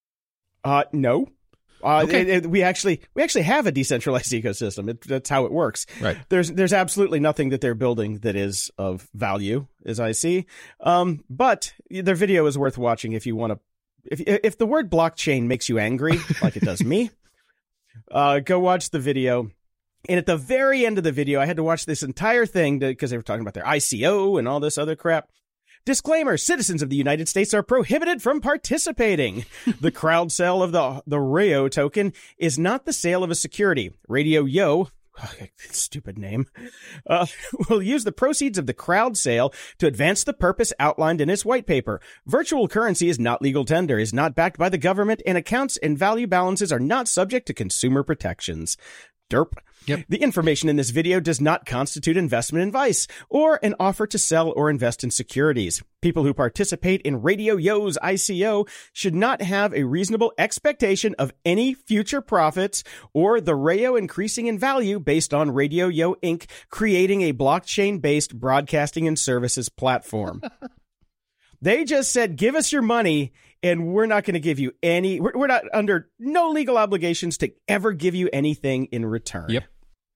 Uh, no. Uh, Okay. it, it, we actually we actually have a decentralized ecosystem. It, that's how it works. Right. There's there's absolutely nothing that they're building that is of value, as I see. Um, but their video is worth watching if you want to. If if the word blockchain makes you angry, like it does me, uh, go watch the video. And at the very end of the video, I had to watch this entire thing because they were talking about their I C O and all this other crap. Disclaimer, citizens of the United States are prohibited from participating. The crowd sale of the the Rayo token is not the sale of a security. Radio Yo, stupid name, uh, will use the proceeds of the crowd sale to advance the purpose outlined in its white paper. Virtual currency is not legal tender, is not backed by the government, and accounts and value balances are not subject to consumer protections. Derp. Yep. The information in this video does not constitute investment advice or an offer to sell or invest in securities. People who participate in Radio Yo's I C O should not have a reasonable expectation of any future profits or the Rayo increasing in value based on Radio Yo Incorporated creating a blockchain-based broadcasting and services platform. They just said, give us your money, and we're not going to give you any, we're, we're not under no legal obligations to ever give you anything in return. Yep.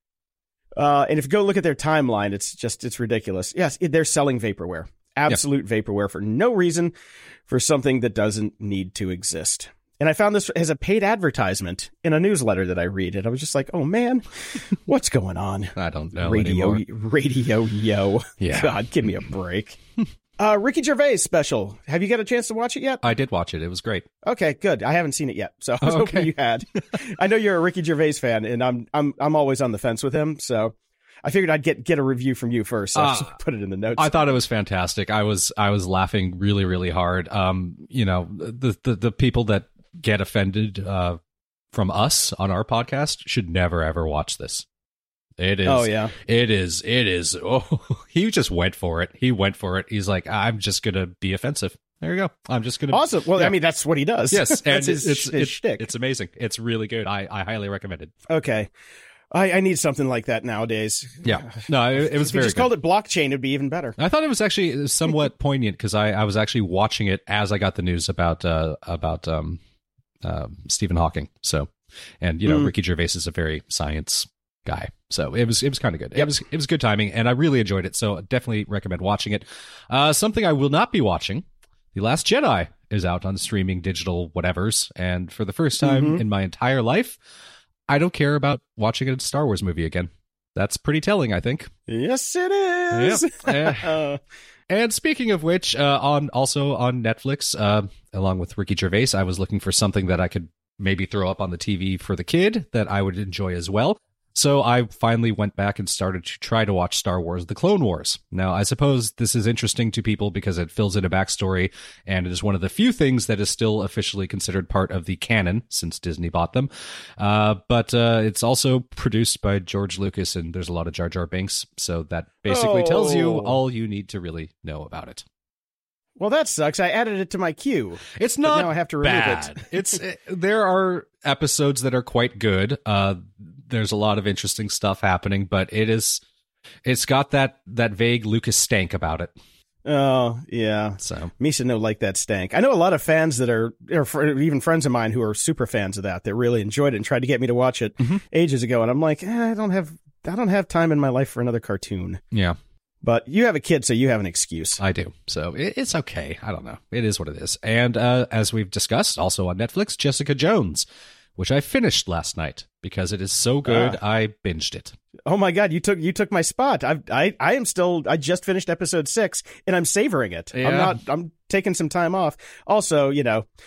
Uh, and if you go look at their timeline, it's just, it's ridiculous. Yes, they're selling vaporware, absolute yep. vaporware for no reason, for something that doesn't need to exist. And I found this as a paid advertisement in a newsletter that I read. And I was just like, oh, man, what's going on? I don't know Radio, anymore. Radio Yo. Yeah. God, give me a break. Uh, Ricky Gervais special. Have you got a chance to watch it yet? I did watch it. It was great. Okay, good. I haven't seen it yet, so I was Okay. hoping you had. I know you're a Ricky Gervais fan, and I'm I'm I'm always on the fence with him, so I figured I'd get get a review from you first. So Uh, I'll just put it in the notes. I thought it was fantastic. I was I was laughing really really hard. Um, you know, the the, the people that get offended uh, from us on our podcast should never ever watch this. It is. Oh, yeah. It is. It is. Oh, he just went for it. He went for it. He's like, I'm just going to be offensive. There you go. I'm just going to. Awesome. Well, yeah. I mean, that's what he does. Yes. That's And his, it's, his it's, shtick. it's amazing. It's really good. I, I highly recommend it. Okay. I, I need something like that nowadays. Yeah. No, it, it was If you very just good. called it blockchain, it'd be even better. I thought it was actually somewhat poignant because I, I was actually watching it as I got the news about uh, about um, uh, Stephen Hawking. So, and you know, Mm. Ricky Gervais is a very science guy, so it was it was kind of good. Yep. It was it was good timing, and I really enjoyed it. So, definitely recommend watching it. Uh, something I will not be watching: The Last Jedi is out on streaming digital whatevers, and for the first time Mhm. in my entire life, I don't care about watching a Star Wars movie again. That's pretty telling, I think. Yes, it is. Yep. Uh, And speaking of which, uh, on also on Netflix, uh, along with Ricky Gervais, I was looking for something that I could maybe throw up on the T V for the kid that I would enjoy as well. So I finally went back and started to try to watch Star Wars: The Clone Wars. Now, I suppose this is interesting to people because it fills in a backstory, and it is one of the few things that is still officially considered part of the canon since Disney bought them. Uh, but uh, it's also produced by George Lucas, and there's a lot of Jar Jar Binks, so that basically Oh. tells you all you need to really know about it. well, that sucks. I added it to my queue. It's But not now I have to remove bad. it. It's it, there are episodes that are quite good. Uh, there's a lot of interesting stuff happening, but it is it's got that that vague Lucas stank about it. Oh, yeah. So Misa no like that stank. I know a lot of fans that are, or fr- even friends of mine who are super fans of that, that really enjoyed it and tried to get me to watch it Mhm. ages ago. And I'm like, eh, I don't have, I don't have time in my life for another cartoon. yeah, But you have a kid, so you have an excuse. I do. So it, it's okay. I don't know. It is what it is. And uh, as we've discussed, also on Netflix, Jessica Jones, which I finished last night because it is so good. Ah. I binged it. Oh my God, you took you took my spot. I I I am still. I just finished episode six, and I'm savoring it. Yeah. I'm not. I'm taking some time off. Also, you know,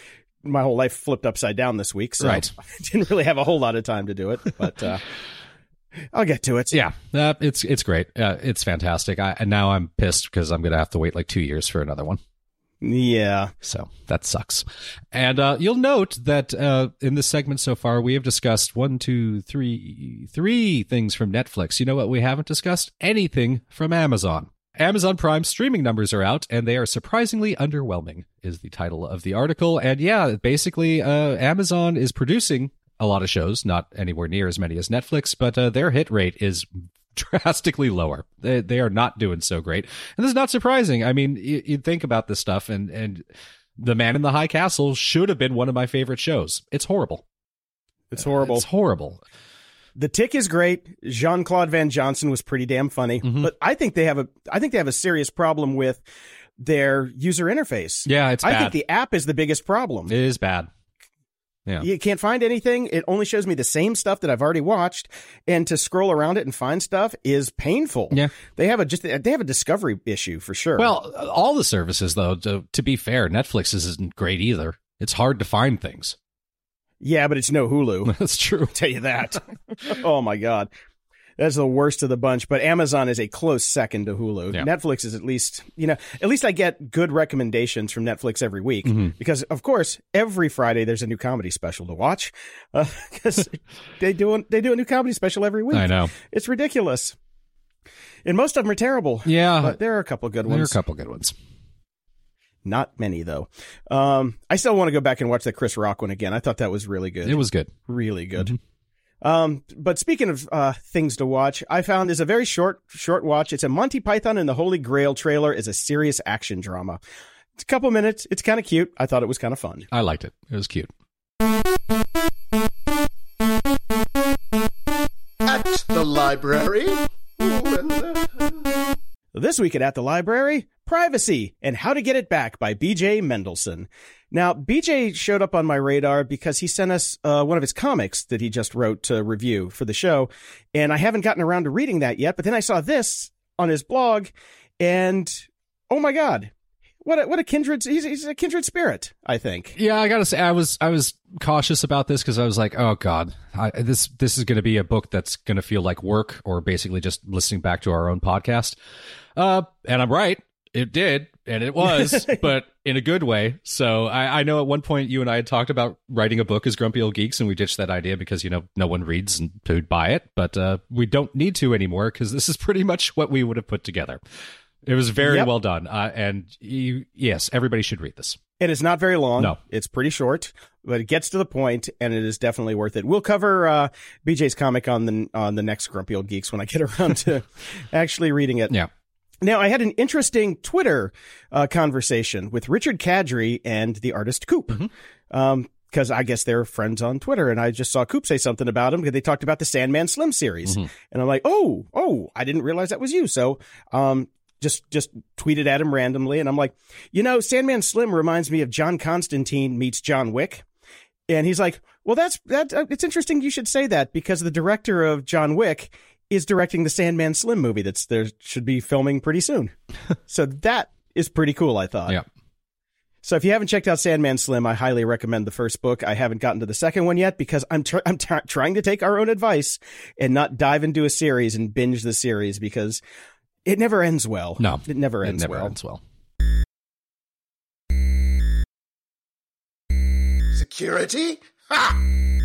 my whole life flipped upside down this week, so Right. I didn't really have a whole lot of time to do it, but uh, I'll get to it. Yeah, uh, it's it's great. Uh, it's fantastic. I, and now I'm pissed because I'm going to have to wait like two years for another one. Yeah. So that sucks. And uh, you'll note that uh, in this segment so far, we have discussed one, two, three, three things from Netflix. You know what we haven't discussed? Anything from Amazon. Amazon Prime streaming numbers are out, and they are surprisingly underwhelming, is the title of the article. And yeah, basically, uh, Amazon is producing a lot of shows, not anywhere near as many as Netflix, but uh, their hit rate is drastically lower. They, they are not doing so great. And this is not surprising. I mean, you, you'd think about this stuff, and, and The Man in the High Castle should have been one of my favorite shows. It's horrible. It's horrible. It's horrible. The Tick is great. Jean-Claude Van Johnson was pretty damn funny, Mm-hmm. but I think they have a I think they have a serious problem with their user interface. Yeah, it's I bad. think the app is the biggest problem. It is bad. Yeah. You can't find anything. It only shows me the same stuff that I've already watched, and to scroll around it and find stuff is painful. Yeah. They have a just they have a discovery issue for sure. Well, all the services, though, to, to be fair, Netflix isn't great either. It's hard to find things. yeah, but it's no Hulu. That's true. I'll tell you that. Oh my God. That's the worst of the bunch, but Amazon is a close second to Hulu. Yeah. Netflix is at least, you know, at least I get good recommendations from Netflix every week Mm-hmm. because, of course, every Friday there's a new comedy special to watch because uh, they do a, they do a new comedy special every week. I know. It's ridiculous. And most of them are terrible. Yeah. But there are a couple good There are a ones. couple good ones. Not many, though. Um, I still want to go back and watch that Chris Rock one again. I thought that was really good. It was good. really good. Mm-hmm. Um, but speaking of uh, things to watch, I found is a very short, short watch. It's a Monty Python and the Holy Grail trailer is a serious action drama. It's a couple minutes. It's kind of cute. I thought it was kind of fun. I liked it. It was cute. At the library. This week at At the Library, Privacy and How to Get It Back by B J Mendelsohn. Now, B J showed up on my radar because he sent us uh, one of his comics that he just wrote to review for the show, and I haven't gotten around to reading that yet, but then I saw this on his blog, and oh my God, what a, what a kindred, he's, he's a kindred spirit, I think. Yeah, I gotta say, I was I was cautious about this because I was like, oh God, I, this this is going to be a book that's going to feel like work or basically just listening back to our own podcast. Uh, and I'm right. It did, and it was, but in a good way. So I, I know at one point you and I had talked about writing a book as Grumpy Old Geeks, and we ditched that idea because, you know, no one reads and who'd buy it. But uh, we don't need to anymore because this is pretty much what we would have put together. It was very Yep. well done. Uh, and you, yes, everybody should read this. It is not very long. No. It's pretty short, but it gets to the point, and it is definitely worth it. We'll cover uh, B J's comic on the on the next Grumpy Old Geeks when I get around to actually reading it. Yeah. Now, I had an interesting Twitter uh, conversation with Richard Kadri and the artist Coop. Mm-hmm. Um, because I guess they're friends on Twitter, and I just saw Coop say something about him because they talked about the Sandman Slim series. Mm-hmm. And I'm like, oh, oh, I didn't realize that was you. So um, just just tweeted at him randomly, and I'm like, you know, Sandman Slim reminds me of John Constantine meets John Wick. And he's like, well, that's that. Uh, it's interesting you should say that because the director of John Wick is directing the Sandman Slim movie that's there should be filming pretty soon. So that is pretty cool, I thought. Yeah. So if you haven't checked out Sandman Slim, I highly recommend the first book. I haven't gotten to the second one yet because I'm tr- I'm t- trying to take our own advice and not dive into a series and binge the series because it never ends well. No, it never it ends never well. ends well. Security? Ha!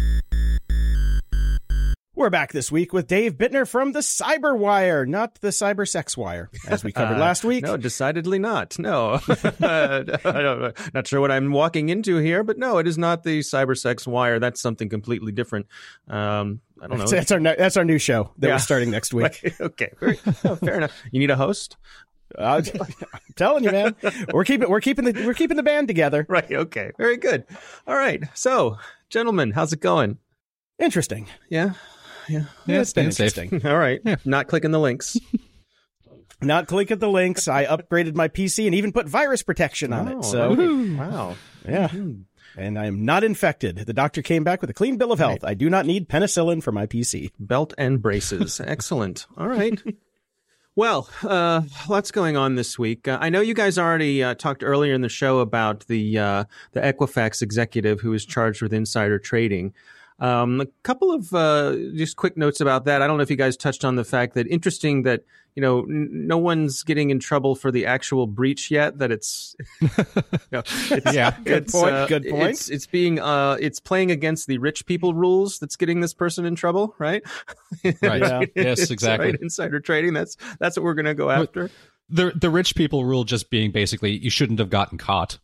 We're back this week with Dave Bittner from the Cyber Wire, not the Cyber Sex Wire, as we covered Uh, last week. No, decidedly not. No. I don't, not sure what I'm walking into here, but no, it is not the Cyber Sex Wire. That's something completely different. Um, I don't know. So that's our ne- that's our new show that Yeah. we're starting next week. Right, okay. Very, oh, fair enough. You need a host? Uh, I'm telling you, man, we're keeping we're keeping the we're keeping the band together. Right. Okay. Very good. All right. So, gentlemen, how's it going? Interesting. Yeah. Yeah. Yeah, it's been staying safe. interesting. All right. Not clicking the links. Not click at the links. I upgraded my P C and even put virus protection on Oh, it. So okay. Wow. yeah, and I am not infected. The doctor came back with a clean bill of health. I do not need penicillin for my P C. Belt and braces. Excellent. All right. Well, uh, lots going on this week. Uh, I know you guys already uh, talked earlier in the show about the uh, the Equifax executive who was charged with insider trading. Um, a couple of uh, just quick notes about that. I don't know if you guys touched on the fact that interesting that, you know, n- no one's getting in trouble for the actual breach yet, that it's, you know, it's yeah, good it's, point. Uh, good point. It's, it's being, uh, it's playing against the rich people rules that's getting this person in trouble, right? Right. Yeah. Yes, exactly. Right? Insider trading. That's, that's what we're going to go after. The the rich people rule just being basically you shouldn't have gotten caught.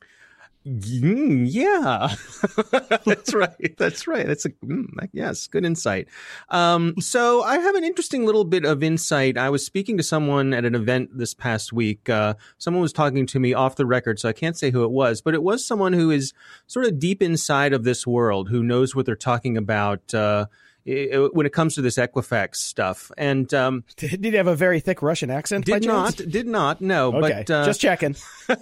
Mm, yeah, that's right. That's right. That's a mm, yes, good insight. Um, so I have an interesting little bit of insight. I was speaking to someone at an event this past week. Uh, someone was talking to me off the record, so I can't say who it was, but it was someone who is sort of deep inside of this world, who knows what they're talking about uh, it, when it comes to this Equifax stuff. And um, Did he have a very thick Russian accent? by did chance? not, did not, no. Okay, But uh, just checking.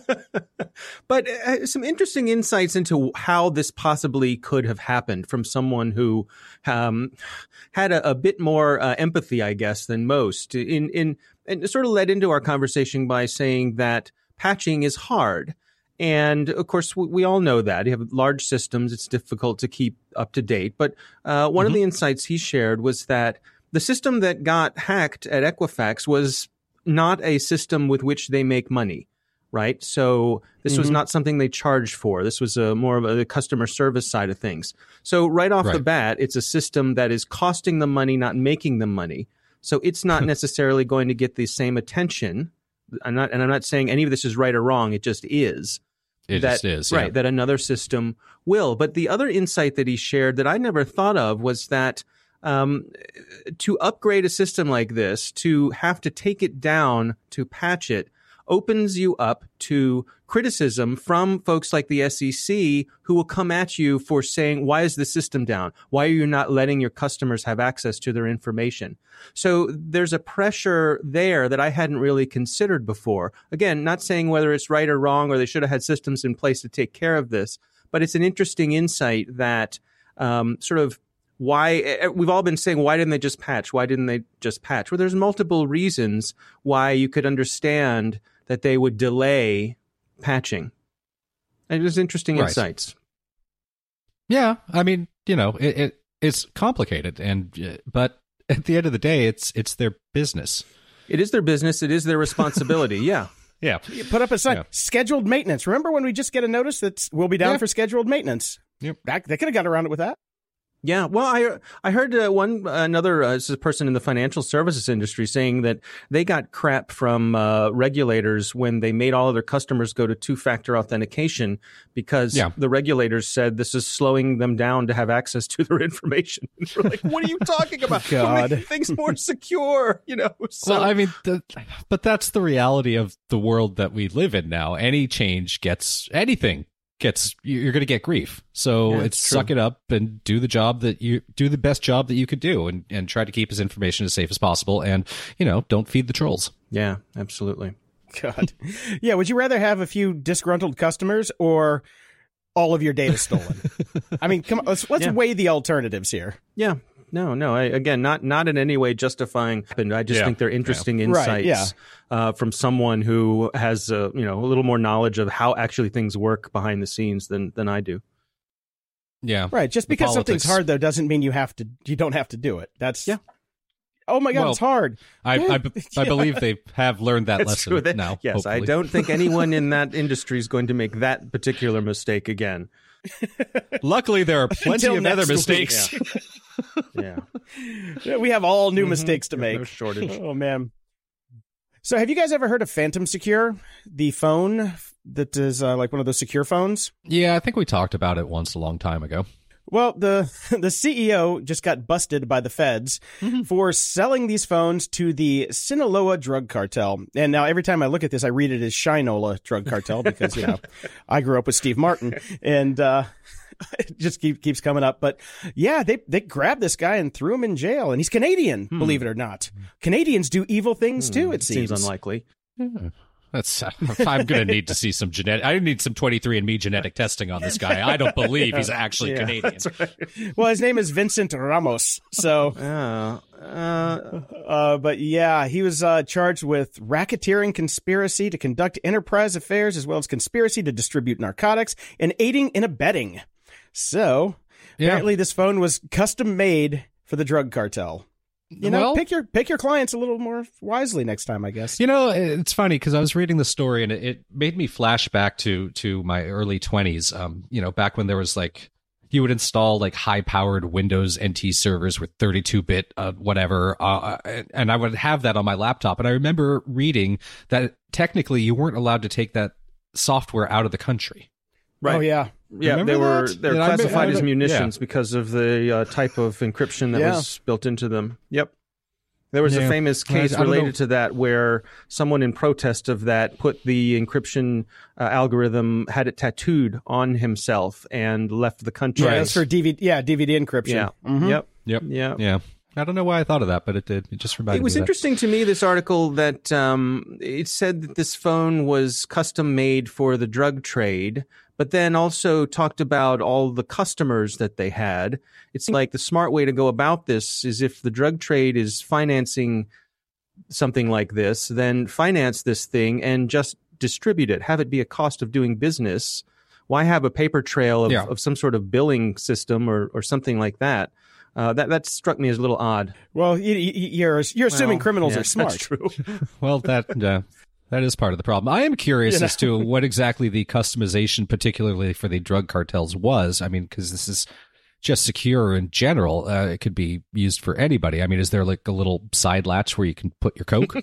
But uh, some interesting insights into how this possibly could have happened from someone who um, had a, a bit more uh, empathy, I guess, than most. In in and it sort of led into our conversation by saying that patching is hard. And of course, we, we all know that. You have large systems. It's difficult to keep up to date. But uh, one mm-hmm. of the insights he shared was that the system that got hacked at Equifax was not a system with which they make money, right? So this mm-hmm. was not something they charged for. This was a more of a, the customer service side of things. So right off right. the bat, it's a system that is costing them money, not making them money. So it's not necessarily going to get the same attention. I'm not, and I'm not saying any of this is right or wrong. It just is. It that, just is, yeah. Right, that another system will. But the other insight that he shared that I never thought of was that um, to upgrade a system like this, to have to take it down to patch it, opens you up to criticism from folks like the S E C who will come at you for saying, why is the system down? Why are you not letting your customers have access to their information? So there's a pressure there that I hadn't really considered before. Again, not saying whether it's right or wrong or they should have had systems in place to take care of this, but it's an interesting insight that um, sort of why we've all been saying, why didn't they just patch? Why didn't they just patch? Well, there's multiple reasons why you could understand that they would delay patching. And it was interesting right. insights. Yeah, I mean, you know, it, it it's complicated, and uh, but at the end of the day, it's it's their business. It is their business. It is their responsibility. Yeah. Yeah. You put up a sign, yeah. scheduled maintenance. Remember when we just get a notice that we'll be down yeah. for scheduled maintenance? Yep. That, they could have got around it with that. Yeah, well, I I heard uh, one another uh, person in the financial services industry saying that they got crap from uh, regulators when they made all of their customers go to two-factor authentication because yeah. the regulators said this is slowing them down to have access to their information. We're like, what are you talking about? God. We're making things more secure, you know. So, well, I mean, the, but that's the reality of the world that we live in now. Any change gets anything. Gets you're going to get grief, so yeah, it's suck it up and do the job that you do the best job that you could do, and and try to keep his information as safe as possible, and you know don't feed the trolls. Yeah, absolutely. God, yeah. Would you rather have a few disgruntled customers or all of your data stolen? I mean, come on, let's let's yeah. weigh the alternatives here. Yeah. No, no. I, again, not not in any way justifying. And I just yeah. think they're interesting yeah. insights right, yeah. uh, from someone who has uh, you know a little more knowledge of how actually things work behind the scenes than than I do. Yeah, right. Just because something's hard though doesn't mean you have to. You don't have to do it. That's yeah. Oh my God, well, it's hard. I I, I believe they have learned that That's lesson true. now. Yes, hopefully. I don't think anyone in that industry is going to make that particular mistake again. Luckily, there are plenty Until of other next mistakes. Yeah. yeah. We have all new mm-hmm. mistakes to make. No shortage. Oh, man. So have you guys ever heard of Phantom Secure, the phone that is uh, like one of those secure phones? Yeah, I think we talked about it once a long time ago. Well, the the C E O just got busted by the feds mm-hmm. for selling these phones to the Sinaloa drug cartel. And now every time I look at this, I read it as Shinola drug cartel because, you know, I grew up with Steve Martin and uh, it just keep, keeps coming up. But yeah, they, they grabbed this guy and threw him in jail. And he's Canadian, hmm. believe it or not. Canadians do evil things, hmm. too, it seems. Seems unlikely. Yeah. That's. Uh, I'm going to need to see some genetic. I need some twenty-three and me genetic testing on this guy. I don't believe he's actually Yeah, Canadian. that's right. Well, his name is Vincent Ramos. So, Oh, uh, uh, but yeah, he was uh, charged with racketeering conspiracy to conduct enterprise affairs, as well as conspiracy to distribute narcotics and aiding and abetting. So, Yeah. apparently, this phone was custom made for the drug cartel. You know, Well- pick your pick your clients a little more wisely next time, I guess. You know, it's funny because I was reading the story and it, it made me flash back to to my early twenties. Um, you know, back when there was like you would install like high-powered Windows N T servers with thirty-two bit uh, whatever, uh, and I would have that on my laptop. And I remember reading that technically you weren't allowed to take that software out of the country. right. Oh yeah, Yeah, Remember they were that? they're And I me- classified I as me- munitions because of the uh, type of encryption that Yeah. was built into them. Yep. There was Yeah. a famous I- case I don't know. related to that where someone in protest of that put the encryption uh, algorithm, had it tattooed on himself and left the country. yeah, that's for D V D. Yeah, D V D encryption. Yeah. Mhm. Yep. Yep. Yeah. Yeah. I don't know why I thought of that, but it did. It just reminded It was me of that. interesting to me, this article, that um, it said that this phone was custom made for the drug trade, but then also talked about all the customers that they had. It seemed like the smart way to go about this is if the drug trade is financing something like this, then finance this thing and just distribute it, have it be a cost of doing business. Why have a paper trail of, Yeah. of some sort of billing system or, or something like that? Uh, that that struck me as a little odd. Well, you, you- you're you're assuming Well, criminals yeah, are smart. That's true. Well, that uh, that is part of the problem. I am curious You know? as to what exactly the customization, particularly for the drug cartels, was. I mean, because this is just secure in general. Uh, it could be used for anybody. I mean, is there like a little side latch where you can put your coke?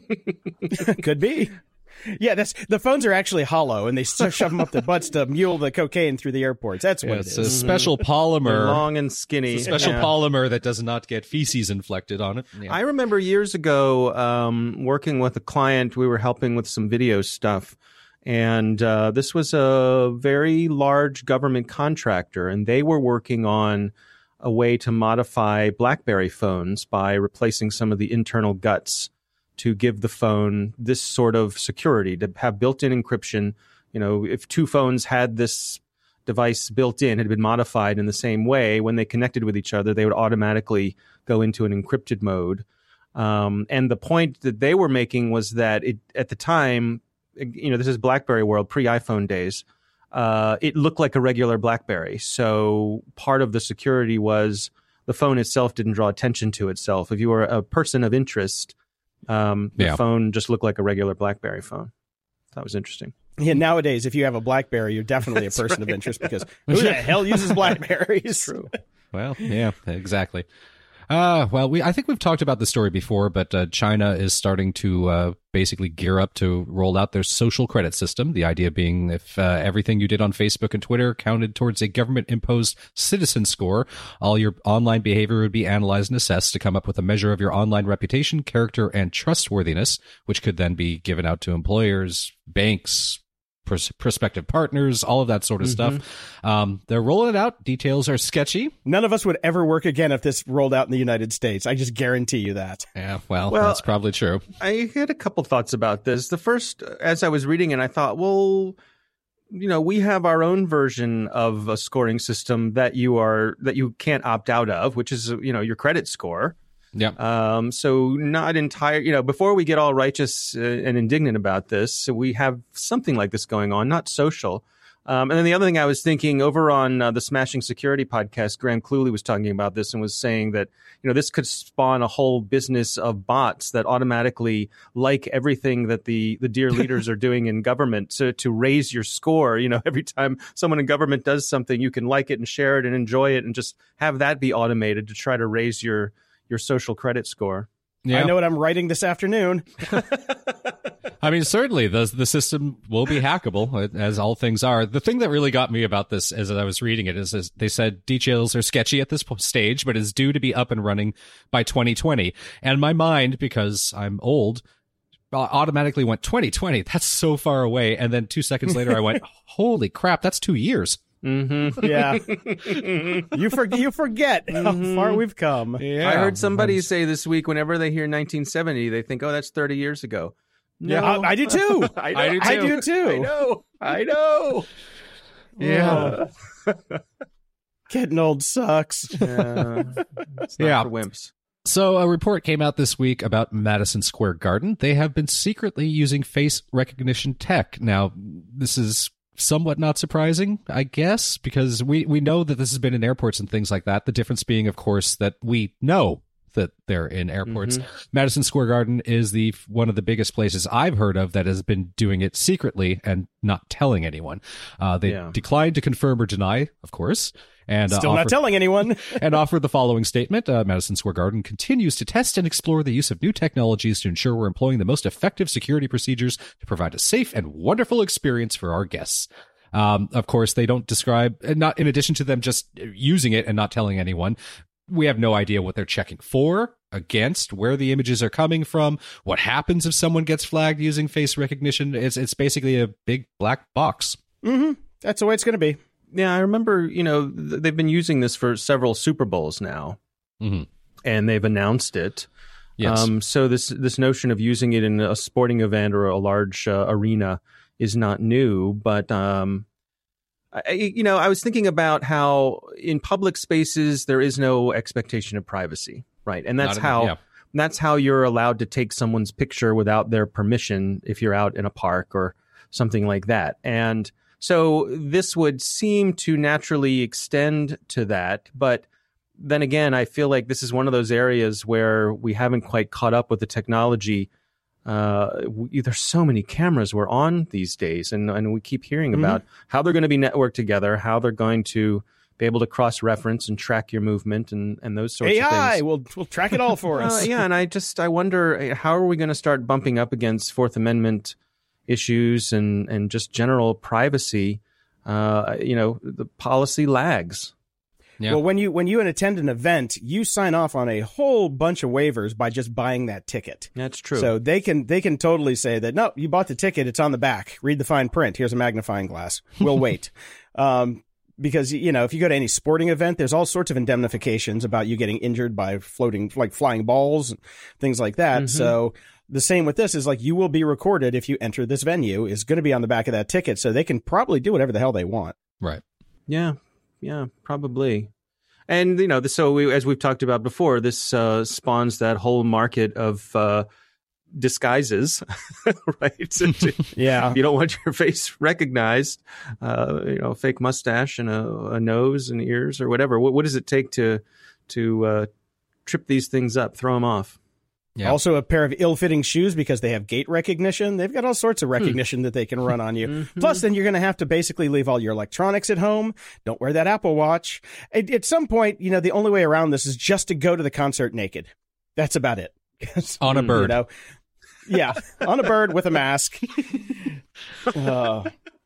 Could be. Yeah, that's the phones are actually hollow, and they s- shove them up their butts to mule the cocaine through the airports. That's what Yeah, it it's is. a special They're polymer. long and skinny. It's a special Yeah. polymer that does not get feces inflected on it. Yeah. I remember years ago um, working with a client. We were helping with some video stuff. And uh, this was a very large government contractor. And they were working on a way to modify BlackBerry phones by replacing some of the internal guts to give the phone this sort of security, to have built-in encryption. You know, if two phones had this device built in, had been modified in the same way, when they connected with each other, they would automatically go into an encrypted mode. Um, and the point that they were making was that it, at the time, you know, this is BlackBerry world, pre-iPhone days, uh, it looked like a regular BlackBerry. So part of the security was the phone itself didn't draw attention to itself. If you were a person of interest, um, the Yeah. phone just looked like a regular BlackBerry phone. That was interesting. Yeah, nowadays, if you have a BlackBerry, you're definitely a person of interest because who the hell uses BlackBerries? True. Well, yeah, exactly. Uh, well, we I think we've talked about the story before, but uh, China is starting to uh, basically gear up to roll out their social credit system. The idea being if uh, everything you did on Facebook and Twitter counted towards a government-imposed citizen score, all your online behavior would be analyzed and assessed to come up with a measure of your online reputation, character, and trustworthiness, which could then be given out to employers, banks, pros- prospective partners, all of that sort of stuff. Um, they're rolling it out. Details are sketchy. None of us would ever work again if this rolled out in the United States. I just guarantee you that. Yeah, well, Well, that's probably true. I had a couple thoughts about this. The first, as I was reading it, I thought, well, you know, we have our own version of a scoring system that you are that you can't opt out of, which is, you know, your credit score. Yeah. Um, so not entire, you know, before we get all righteous uh, and indignant about this, we have something like this going on, not social. Um, and then the other thing I was thinking over on uh, the Smashing Security podcast, Graham Cluley was talking about this and was saying that, you know, this could spawn a whole business of bots that automatically like everything that the, the dear leaders are doing in government to, to raise your score. You know, every time someone in government does something, you can like it and share it and enjoy it and just have that be automated to try to raise your your social credit score. Yeah. I know what I'm writing this afternoon. I mean, certainly the the system will be hackable, as all things are. The thing that really got me about this, as I was reading it, is, is they said details are sketchy at this po- stage, but is due to be up and running by twenty twenty. And my mind, because I'm old, uh, automatically went twenty twenty. That's so far away. And then two seconds later, I went, "Holy crap, that's two years." Mm-hmm. Yeah. you, for, you forget how far we've come. Yeah, I heard somebody say this week, whenever they hear nineteen seventy, they think, oh, that's thirty years ago. No. I, I do too. I, I do too. I do too. I know. I know. Yeah. Getting old sucks. Yeah. It's not Yeah. for wimps. So a report came out this week about Madison Square Garden. They have been secretly using face recognition tech. Now, this is somewhat not surprising, I guess, because we, we know that this has been in airports and things like that. The difference being, of course, that we know that they're in airports. Mm-hmm. Madison Square Garden is the one of the biggest places I've heard of that has been doing it secretly and not telling anyone. Uh, they Yeah. declined to confirm or deny, of course. And, Still uh, not offered- telling anyone. and offered the following statement. Uh, Madison Square Garden continues to test and explore the use of new technologies to ensure we're employing the most effective security procedures to provide a safe and wonderful experience for our guests. Um, of course, they don't describe, not in addition to them just using it and not telling anyone, we have no idea what they're checking for, against, where the images are coming from, what happens if someone gets flagged using face recognition. It's, it's basically a big black box. Mm-hmm. That's the way it's going to be. Yeah, I remember, you know, th- they've been using this for several Super Bowls now, Mm-hmm. and they've announced it. Yes. Um, so this this notion of using it in a sporting event or a large uh, arena is not new. But, um, I, you know, I was thinking about how in public spaces, there is no expectation of privacy, right? And that's Not in- how yeah. that's how you're allowed to take someone's picture without their permission if you're out in a park or something like that. And so this would seem to naturally extend to that. But then again, I feel like this is one of those areas where we haven't quite caught up with the technology. Uh, we, there's so many cameras we're on these days, and, and we keep hearing Mm-hmm. about how they're going to be networked together, how they're going to be able to cross-reference and track your movement and, and those sorts A of things. I will will track it all for Uh, us. yeah, and I just I wonder uh, how are we going to start bumping up against Fourth Amendment issues and and just general privacy? Uh, you know, the policy lags. Yeah. Well, when you when you attend an event, you sign off on a whole bunch of waivers by just buying that ticket. That's true. So they can they can totally say that, no, you bought the ticket, it's on the back. Read the fine print. Here's a magnifying glass. We'll wait. Um, because, you know, if you go to any sporting event, there's all sorts of indemnifications about you getting injured by floating, like flying balls and things like that. Mm-hmm. So the same with this is like, you will be recorded if you enter this venue is going to be on the back of that ticket. So they can probably do whatever the hell they want. Right. Yeah, yeah, probably. And, you know, the, so we, as we've talked about before, this uh, spawns that whole market of uh, disguises, right? So Yeah. you don't want your face recognized, uh, you know, fake mustache and a, a nose and ears or whatever. What, what does it take to to uh, trip these things up, throw them off? Yeah. Also a pair of ill-fitting shoes because they have gait recognition. They've got all sorts of recognition that they can run on you. Mm-hmm. Plus, then you're going to have to basically leave all your electronics at home. Don't wear that Apple Watch. At, at some point, you know, the only way around this is just to go to the concert naked. That's about it. On a bird. You know? Yeah, on a bird with a mask. Uh,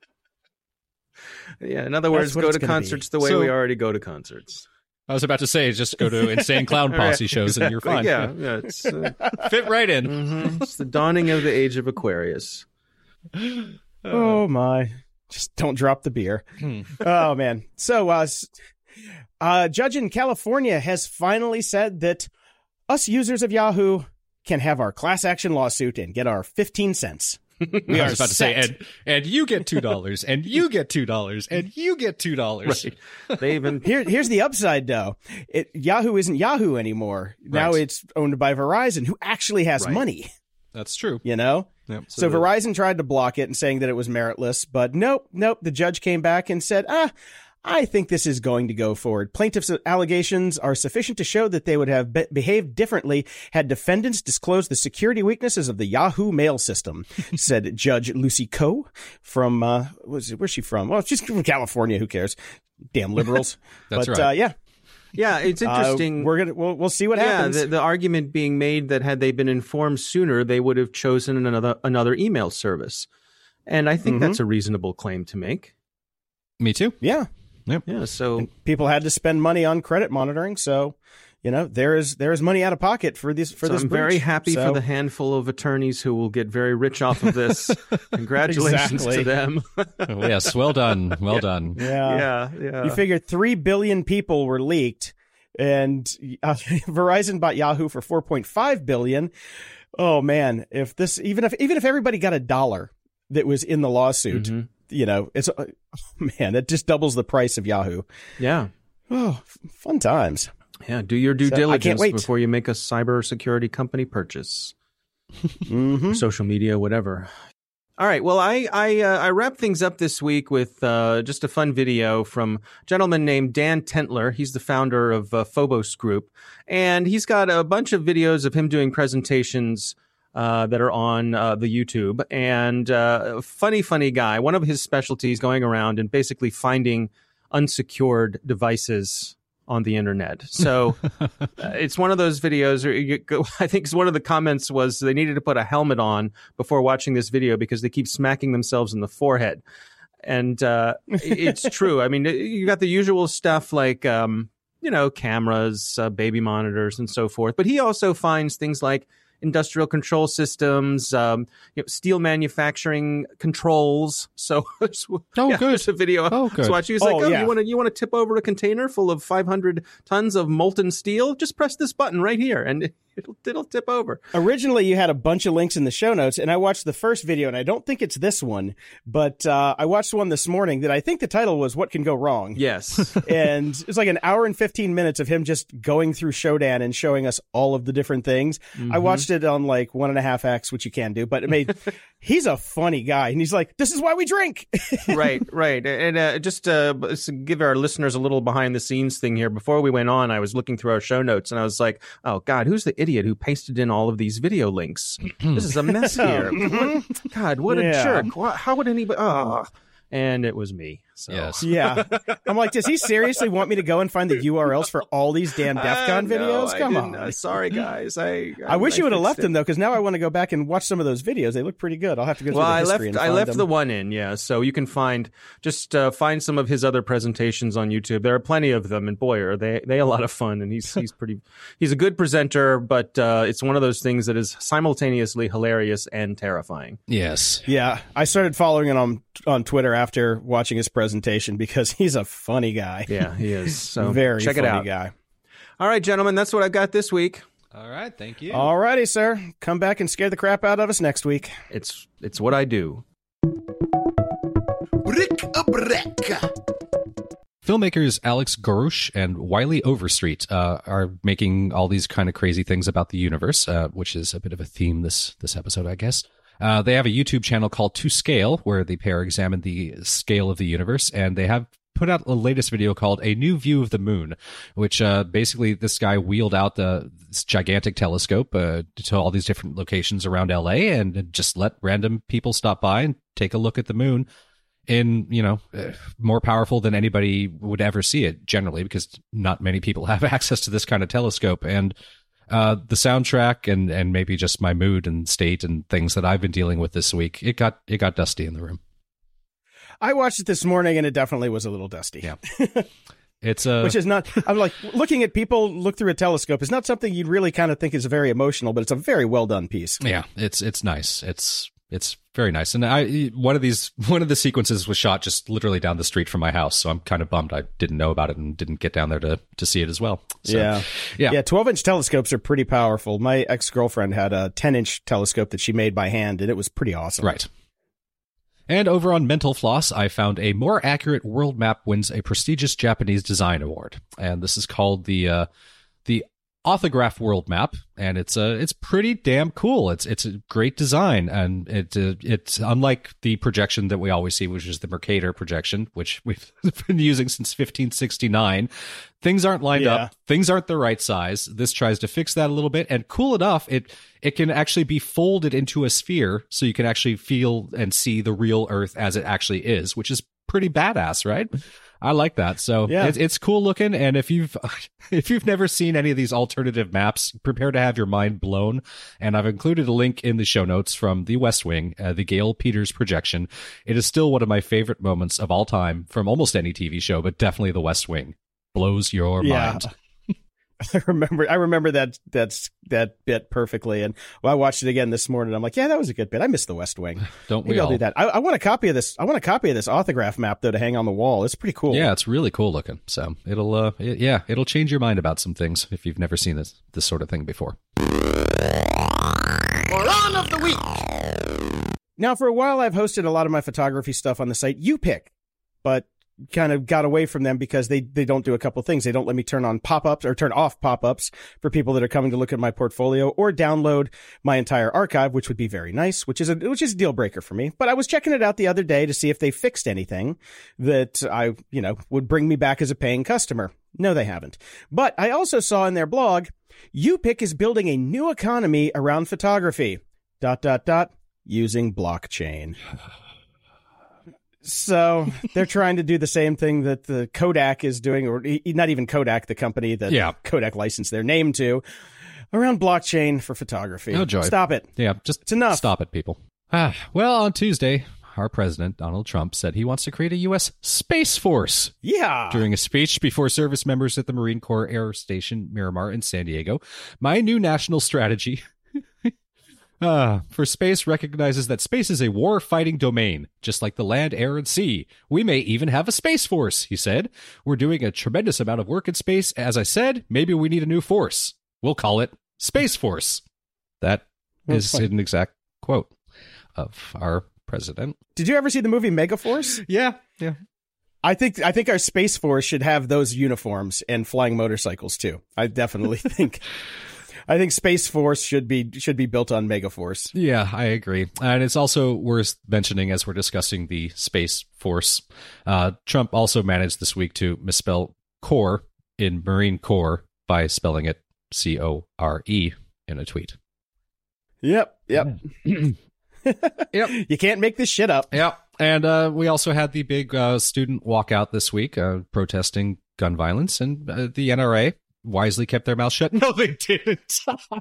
Yeah, in other words, what go it's to gonna concerts be. the way So- we already go to concerts. I was about to say, just go to Insane Clown Posse shows and you're fine. Yeah, yeah, it's, uh, Fit right in. mhm. It's the dawning of the age of Aquarius. oh, my. Just don't drop the beer. Oh, man. So, uh, s- a judge in California has finally said that us users of Yahoo can have our class action lawsuit and get our fifteen cents. We I are was about to say, set. and and you get two dollars, and you get two dollars, and you get two dollars. Right. They even Here, here's the upside, though. It, Yahoo isn't Yahoo anymore. Now Right. it's owned by Verizon, who actually has Right. money, That's true. you know? Yep. So, the- Verizon tried to block it and saying that it was meritless, but nope, nope. The judge came back and said, ah, I think this is going to go forward. Plaintiffs' allegations are sufficient to show that they would have be- behaved differently had defendants disclosed the security weaknesses of the Yahoo mail system, said Judge Lucy Coe from, uh, was, where's she from? Well, she's from California. Who cares? Damn liberals. That's but, right. Uh, yeah. yeah, it's Uh, interesting. we're gonna, we'll, we'll see what yeah, happens. the, the argument being made that had they been informed sooner, they would have chosen another another email service, and I think Mhm. that's a reasonable claim to make. Me too. yeah. Yeah, so People had to spend money on credit monitoring. So, you know, there is, there is money out of pocket for this, for So this I'm very breach. happy So- for the handful of attorneys who will get very rich off of this. Congratulations Exactly. to them. Oh, yes, well done, well done. Yeah. yeah, yeah. You figure three billion people were leaked, and uh, Verizon bought Yahoo for four point five billion. Oh man, if this even if even if everybody got a dollar that was in the lawsuit, mm-hmm. you know, it's oh, man, it just doubles the price of Yahoo. Yeah. Oh, fun times. Yeah, do your due so, diligence before you make a cybersecurity company purchase. mm-hmm. Social media, whatever. All right. Well, I I, uh, I wrapped things up this week with uh, just a fun video from a gentleman named Dan Tentler. He's the founder of uh, Phobos Group, and he's got a bunch of videos of him doing presentations uh, that are on uh, the YouTube. And uh, funny, funny guy. One of his specialties going around and basically finding unsecured devices on the internet. So uh, it's one of those videos, or you go, I think one of the comments was they needed to put a helmet on before watching this video because they keep smacking themselves in the forehead. And uh, it's true. I mean, you got the usual stuff like, um, you know, cameras, uh, baby monitors, and so forth. But he also finds things like industrial control systems, um, you know, steel manufacturing controls. So, oh, yeah, good. There's a video. Oh, good. So watch. He's like, oh, oh, yeah. you want to you want to tip over a container full of five hundred tons of molten steel? Just press this button right here, and it'll it'll tip over. Originally, you had a bunch of links in the show notes, and I watched the first video, and I don't think it's this one, but uh, I watched one this morning that I think the title was "What Can Go Wrong." Yes, and it's like an hour and fifteen minutes of him just going through Shodan and showing us all of the different things. Mm-hmm. I watched it on like one and a half X, which you can do, but it made he's a funny guy, and he's like, "This is why we drink." right, right, and uh, just uh, to give our listeners a little behind the scenes thing here. Before we went on, I was looking through our show notes, and I was like, "Oh God, who's the idiot who pasted in all of these video links? This is a mess here. What, God, what yeah. a jerk! What, how would anybody?" Oh. And it was me. So. Yes. Yeah. I'm like, does he seriously want me to go and find the U R Ls for all these damn DEF CON uh, videos? no, Come on. on. Sorry, guys. I I, I wish I you would have left it. them, though, because now I want to go back and watch some of those videos. They look pretty good. I'll have to go through well, the I history left, and I find left them. the one in, yeah. So you can find, just uh, find some of his other presentations on YouTube. There are plenty of them, and boy, are they, they a lot of fun. And he's he's pretty, he's a good presenter, but uh, it's one of those things that is simultaneously hilarious and terrifying. Yes. Yeah. I started following him on, on Twitter after watching his presentation because he's a funny guy. Yeah, he is. So Very check funny it out. guy. All right, gentlemen, that's what I've got this week. All right. Thank you. All righty, sir. Come back and scare the crap out of us next week. It's it's what I do. Brick a brick. Filmmakers Alex Garouche and Wiley Overstreet uh, are making all these kind of crazy things about the universe, uh, which is a bit of a theme this this episode, I guess. Uh, they have a YouTube channel called To Scale, where the pair examine the scale of the universe, and they have put out a latest video called A New View of the Moon, which uh, basically this guy wheeled out the this gigantic telescope uh, to all these different locations around L A and just let random people stop by and take a look at the moon in, you know, uh, more powerful than anybody would ever see it generally, because not many people have access to this kind of telescope. And uh, the soundtrack and, and maybe just my mood and state and things that I've been dealing with this week, it got it got dusty in the room. I watched it this morning, and it definitely was a little dusty. Yeah. It's uh, Which is not, I'm like, looking at people look through a telescope is not something you'd really kind of think is very emotional, but it's a very well done piece. Yeah, it's it's nice. It's it's very nice. And I one of these one of the sequences was shot just literally down the street from my house, so I'm kind of bummed I didn't know about it and didn't get down there to to see it as well. So, yeah. Yeah. Yeah, twelve inch telescopes are pretty powerful. My ex-girlfriend had a ten inch telescope that she made by hand, and it was pretty awesome. Right. And over on Mental Floss, I found a more accurate world map wins a prestigious Japanese design award. And this is called the uh, the Orthograph World Map, and it's uh, it's pretty damn cool. It's it's a great design, and it uh, it's unlike the projection that we always see, which is the Mercator projection, which we've been using since fifteen sixty-nine. Things aren't lined Yeah. up. Things aren't the right size. This tries to fix that a little bit, and cool enough, it it can actually be folded into a sphere, so you can actually feel and see the real Earth as it actually is, which is pretty badass, right? I like that. So Yeah. it's it's cool looking, and if you've if you've never seen any of these alternative maps, prepare to have your mind blown. And I've included a link in the show notes from The West Wing, uh, the Gail Peters projection. It is still one of my favorite moments of all time from almost any T V show, but definitely The West Wing. Blows your Yeah. mind. I remember I remember that that's that bit perfectly, and well, I watched it again this morning. I'm like, yeah, that was a good bit. I missed the West Wing. Don't Maybe we I'll all? do that. I, I want a copy of this. I want a copy of this Orthograph map though to hang on the wall. It's pretty cool. Yeah, it's really cool looking. So it'll, uh, it, yeah, it'll change your mind about some things if you've never seen this this sort of thing before. week. Now, for a while, I've hosted a lot of my photography stuff on the site YouPick, but kind of got away from them because they, they don't do a couple things. They don't let me turn on pop-ups or turn off pop-ups for people that are coming to look at my portfolio or download my entire archive, which would be very nice, which is a, which is a deal breaker for me. But I was checking it out the other day to see if they fixed anything that I, you know, would bring me back as a paying customer. No, they haven't. But I also saw in their blog, YouPick is building a new economy around photography. Dot, dot, dot, using blockchain. So they're trying to do the same thing that the Kodak is doing, or not even Kodak, the company that yeah. Kodak licensed their name to, around blockchain for photography. Oh, joy. Stop it. Yeah, just it's enough. Stop it, people. Ah, well, on Tuesday, our president, Donald Trump, said he wants to create a U S Space Force. Yeah. During a speech before service members at the Marine Corps Air Station Miramar in San Diego, my new national strategy Uh, for space recognizes that space is a war-fighting domain, just like the land, air, and sea. We may even have a space force, he said. We're doing a tremendous amount of work in space. As I said, maybe we need a new force. We'll call it Space Force. That is an exact quote of our president. Did you ever see the movie Megaforce? Yeah, yeah. I think I think our Space Force should have those uniforms and flying motorcycles too. I definitely think. I think Space Force should be should be built on Megaforce. Yeah, I agree. And it's also worth mentioning as we're discussing the Space Force. Uh, Trump also managed this week to misspell Corps in Marine Corps by spelling it C O R E in a tweet. Yep, yep. Yep. You can't make this shit up. Yep. And uh, we also had the big uh, student walkout this week uh, protesting gun violence, and uh, the N R A wisely kept their mouth shut. No, they didn't.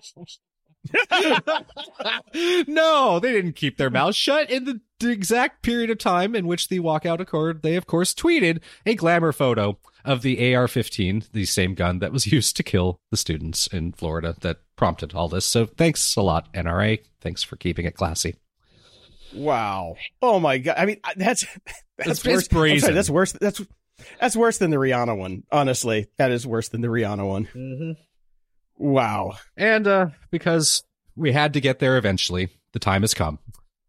No, they didn't keep their mouth shut. In the, the exact period of time in which the walkout occurred, they, of course, tweeted a glamour photo of the A R fifteen, the same gun that was used to kill the students in Florida that prompted all this. So thanks a lot, N R A. Thanks for keeping it classy. Wow. Oh, my God. I mean, that's that's it's, worse. It's brazen. I'm sorry, that's worse. That's That's worse than the Rihanna one. Honestly, that is worse than the Rihanna one. Mm-hmm. Wow. And uh, because we had to get there eventually, the time has come.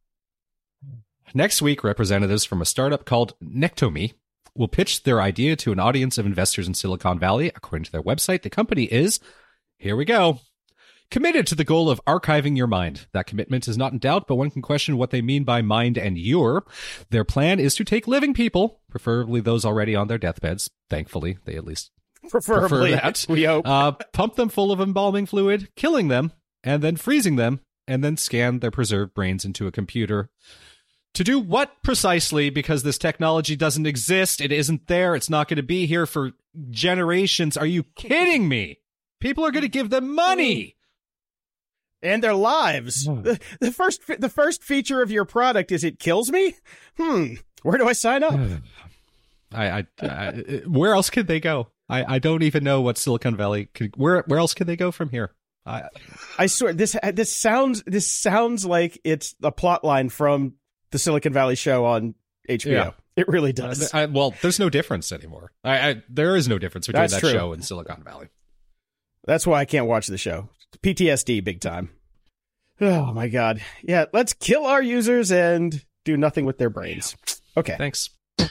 Next week, representatives from a startup called Nectomy will pitch their idea to an audience of investors in Silicon Valley. According to their website, the company is, here we go, committed to the goal of archiving your mind. That commitment is not in doubt, but one can question what they mean by mind and your. Their plan is to take living people, preferably those already on their deathbeds. Thankfully, they at least preferably prefer that. We hope. Uh, pump them full of embalming fluid, killing them, and then freezing them, and then scan their preserved brains into a computer. To do what precisely? Because this technology doesn't exist. It isn't there. It's not going to be here for generations. Are you kidding me? People are going to give them money. And their lives. The, the first the first feature of your product is it kills me? Hmm. Where do I sign up? I, I, I where else could they go? I, I don't even know what Silicon Valley could. Where where else could they go from here? I I swear this this sounds this sounds like it's a plot line from the Silicon Valley show on H B O. Yeah. It really does. Uh, I, well, there's no difference anymore. I, I there is no difference between That's that true. show and Silicon Valley. That's why I can't watch the show. P T S D big time. Oh, my God. Yeah, let's kill our users and do nothing with their brains. Okay. Thanks.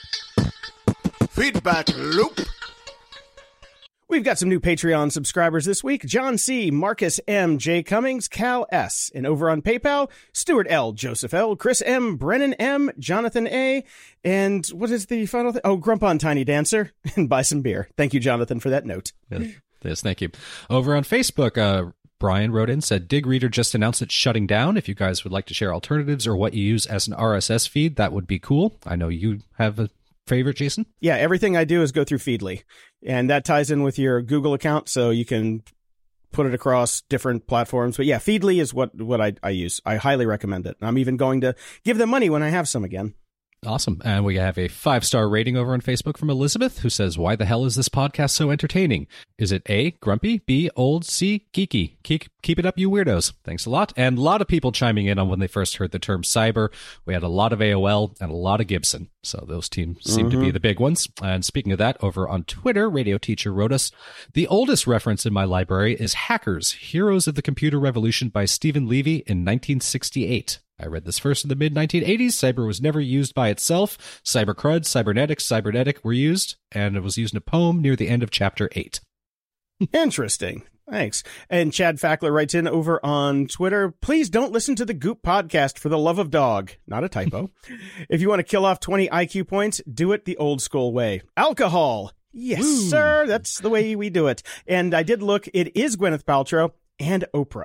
Feedback loop. We've got some new Patreon subscribers this week. John C., Marcus M., J. Cummings, Cal S. And over on PayPal, Stuart L., Joseph L., Chris M., Brennan M., Jonathan A., and what is the final thing? Oh, Grump on Tiny Dancer, and buy some beer. Thank you, Jonathan, for that note. Yes, yes thank you. Over on Facebook, uh, Brian wrote in, said, Dig Reader just announced it's shutting down. If you guys would like to share alternatives or what you use as an R S S feed, that would be cool. I know you have a favorite, Jason? Yeah, everything I do is go through Feedly. And that ties in with your Google account, so you can put it across different platforms. But yeah, Feedly is what, what I, I use. I highly recommend it. I'm even going to give them money when I have some again. Awesome. And we have a five-star rating over on Facebook from Elizabeth, who says, why the hell is this podcast so entertaining? Is it A, grumpy, B, old, C, geeky? Keep, keep it up, you weirdos. Thanks a lot. And a lot of people chiming in on when they first heard the term cyber. We had a lot of A O L and a lot of Gibson. So those teams seem mm-hmm. to be the big ones. And speaking of that, over on Twitter, Radio Teacher wrote us, the oldest reference in my library is Hackers, Heroes of the Computer Revolution by Stephen Levy in nineteen sixty-eight. I read this first in the mid nineteen eighties. Cyber was never used by itself. Cybercrud, cybernetics, cybernetic were used, and it was used in a poem near the end of chapter eight. Interesting. Thanks. And Chad Fackler writes in over on Twitter, please don't listen to the Goop podcast for the love of dog. Not a typo. If you want to kill off twenty I Q points, do it the old school way. Alcohol. Yes, Ooh. sir. That's the way we do it. And I did look. It is Gwyneth Paltrow and Oprah.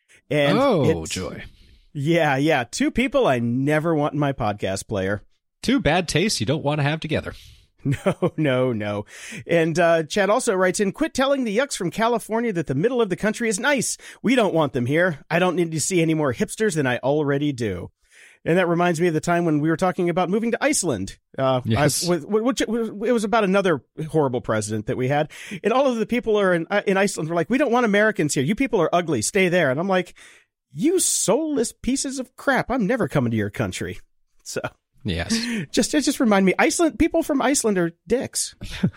And oh, joy. Yeah, yeah. Two people I never want in my podcast player. Two bad tastes you don't want to have together. No, no, no. And uh, Chad also writes in, quit telling the yucks from California that the middle of the country is nice. We don't want them here. I don't need to see any more hipsters than I already do. And that reminds me of the time when we were talking about moving to Iceland. Uh, yes. I, which, it was about another horrible president that we had. And all of the people are in, in Iceland were like, we don't want Americans here. You people are ugly. Stay there. And I'm like, you soulless pieces of crap. I'm never coming to your country. So, yes. Just, it just remind me, Iceland, people from Iceland are dicks.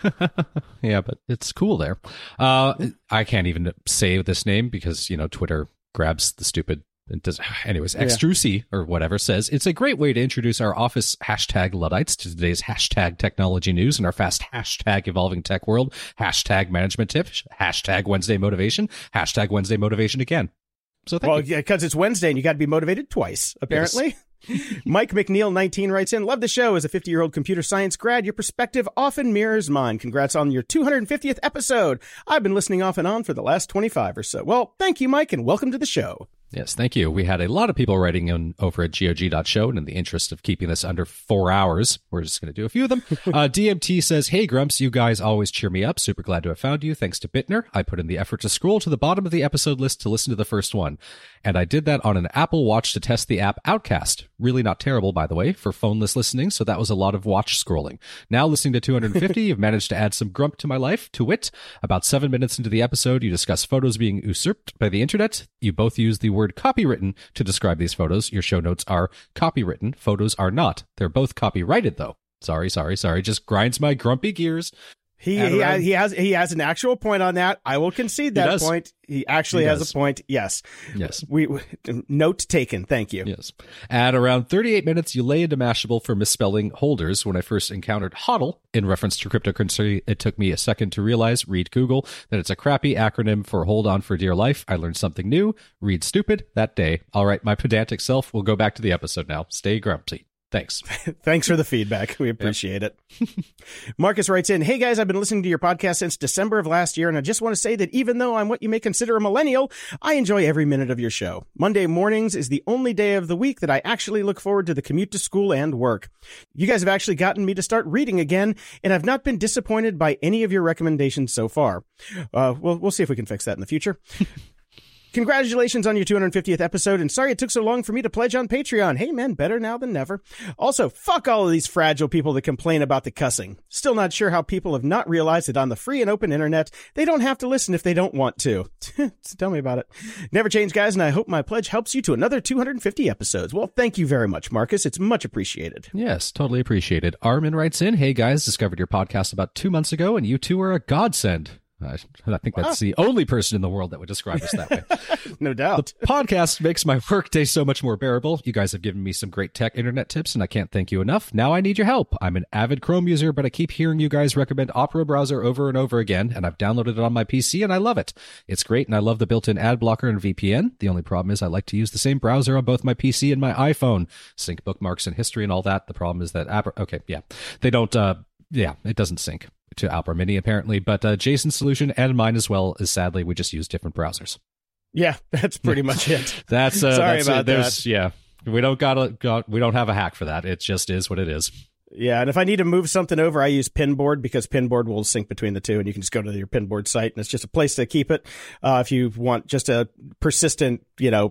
Yeah, but it's cool there. Uh, I can't even say this name because, you know, Twitter grabs the stupid. It does, anyways, Extrusi or whatever says it's a great way to introduce our office hashtag Luddites to today's hashtag technology news and our fast hashtag evolving tech world, hashtag management tips, hashtag Wednesday motivation, hashtag Wednesday motivation again. So thank well, you. yeah, because it's Wednesday and you got to be motivated twice, apparently. Yes. Mike McNeil, nineteen, writes in, love the show. As a fifty-year-old computer science grad, your perspective often mirrors mine. Congrats on your two hundred fiftieth episode. I've been listening off and on for the last twenty-five or so. Well, thank you, Mike, and welcome to the show. Yes, thank you. We had a lot of people writing in over at G O G dot show, and in the interest of keeping this under four hours, we're just going to do a few of them. uh, D M T says, hey, Grumps, you guys always cheer me up. Super glad to have found you. Thanks to Bittner. I put in the effort to scroll to the bottom of the episode list to listen to the first one. And I did that on an Apple Watch to test the app Outcast. Really not terrible, by the way, for phoneless listening, so that was a lot of watch scrolling. Now listening to two hundred fifty, you've managed to add some grump to my life. To wit, about seven minutes into the episode, you discuss photos being usurped by the internet. You both use the word copywritten to describe these photos. Your show notes are copywritten. Photos are not. They're both copyrighted, though. Sorry, sorry, sorry. Just grinds my grumpy gears. He he has, he has he has an actual point on that. I will concede that he point. He actually he has does. a point. Yes. Yes. We, we note taken. Thank you. Yes. At around thirty-eight minutes, you lay into Mashable for misspelling holders. When I first encountered HODL in reference to cryptocurrency, it took me a second to realize, read Google, that it's a crappy acronym for hold on for dear life. I learned something new. Read stupid that day. All right, my pedantic self will go back to the episode now. Stay grumpy. Thanks. Thanks for the feedback. We appreciate yep. it. Marcus writes in, hey guys, I've been listening to your podcast since December of last year, and I just want to say that even though I'm what you may consider a millennial, I enjoy every minute of your show. Monday mornings is the only day of the week that I actually look forward to the commute to school and work. You guys have actually gotten me to start reading again, and I've not been disappointed by any of your recommendations so far. Uh, we'll, we'll see if we can fix that in the future. Congratulations on your two hundred fiftieth episode, and sorry it took so long for me to pledge on Patreon. Hey, man, better now than never. Also, fuck all of these fragile people that complain about the cussing. Still not sure how people have not realized that on the free and open internet, they don't have to listen if they don't want to. So tell me about it. Never change, guys, and I hope my pledge helps you to another two hundred fifty episodes. Well, thank you very much, Marcus. It's much appreciated. Yes, totally appreciated. Armin writes in, hey, guys, discovered your podcast about two months ago, and you two are a godsend. I, I think that's wow. the only person in the world that would describe us that way. No doubt. The podcast makes my workday so much more bearable. You guys have given me some great tech internet tips, and I can't thank you enough. Now I need your help. I'm an avid Chrome user, but I keep hearing you guys recommend Opera browser over and over again, and I've downloaded it on my P C, and I love it. It's great, and I love the built-in ad blocker and V P N. The only problem is I like to use the same browser on both my P C and my iPhone. Sync bookmarks and history and all that. The problem is that Opera... Okay, yeah. They don't... Uh, yeah, it doesn't sync to Opera Mini, apparently, but uh, Jason's solution and mine as well is sadly we just use different browsers. Yeah, that's pretty much it. That's uh, sorry that's about it. that. Yeah, we don't got a got, we don't have a hack for that. It just is what it is. Yeah, and if I need to move something over, I use Pinboard because Pinboard will sync between the two, and you can just go to your Pinboard site, and it's just a place to keep it. Uh, if you want just a persistent, you know,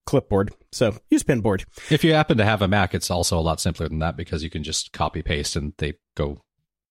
clipboard. So use Pinboard. If you happen to have a Mac, it's also a lot simpler than that because you can just copy paste and they go,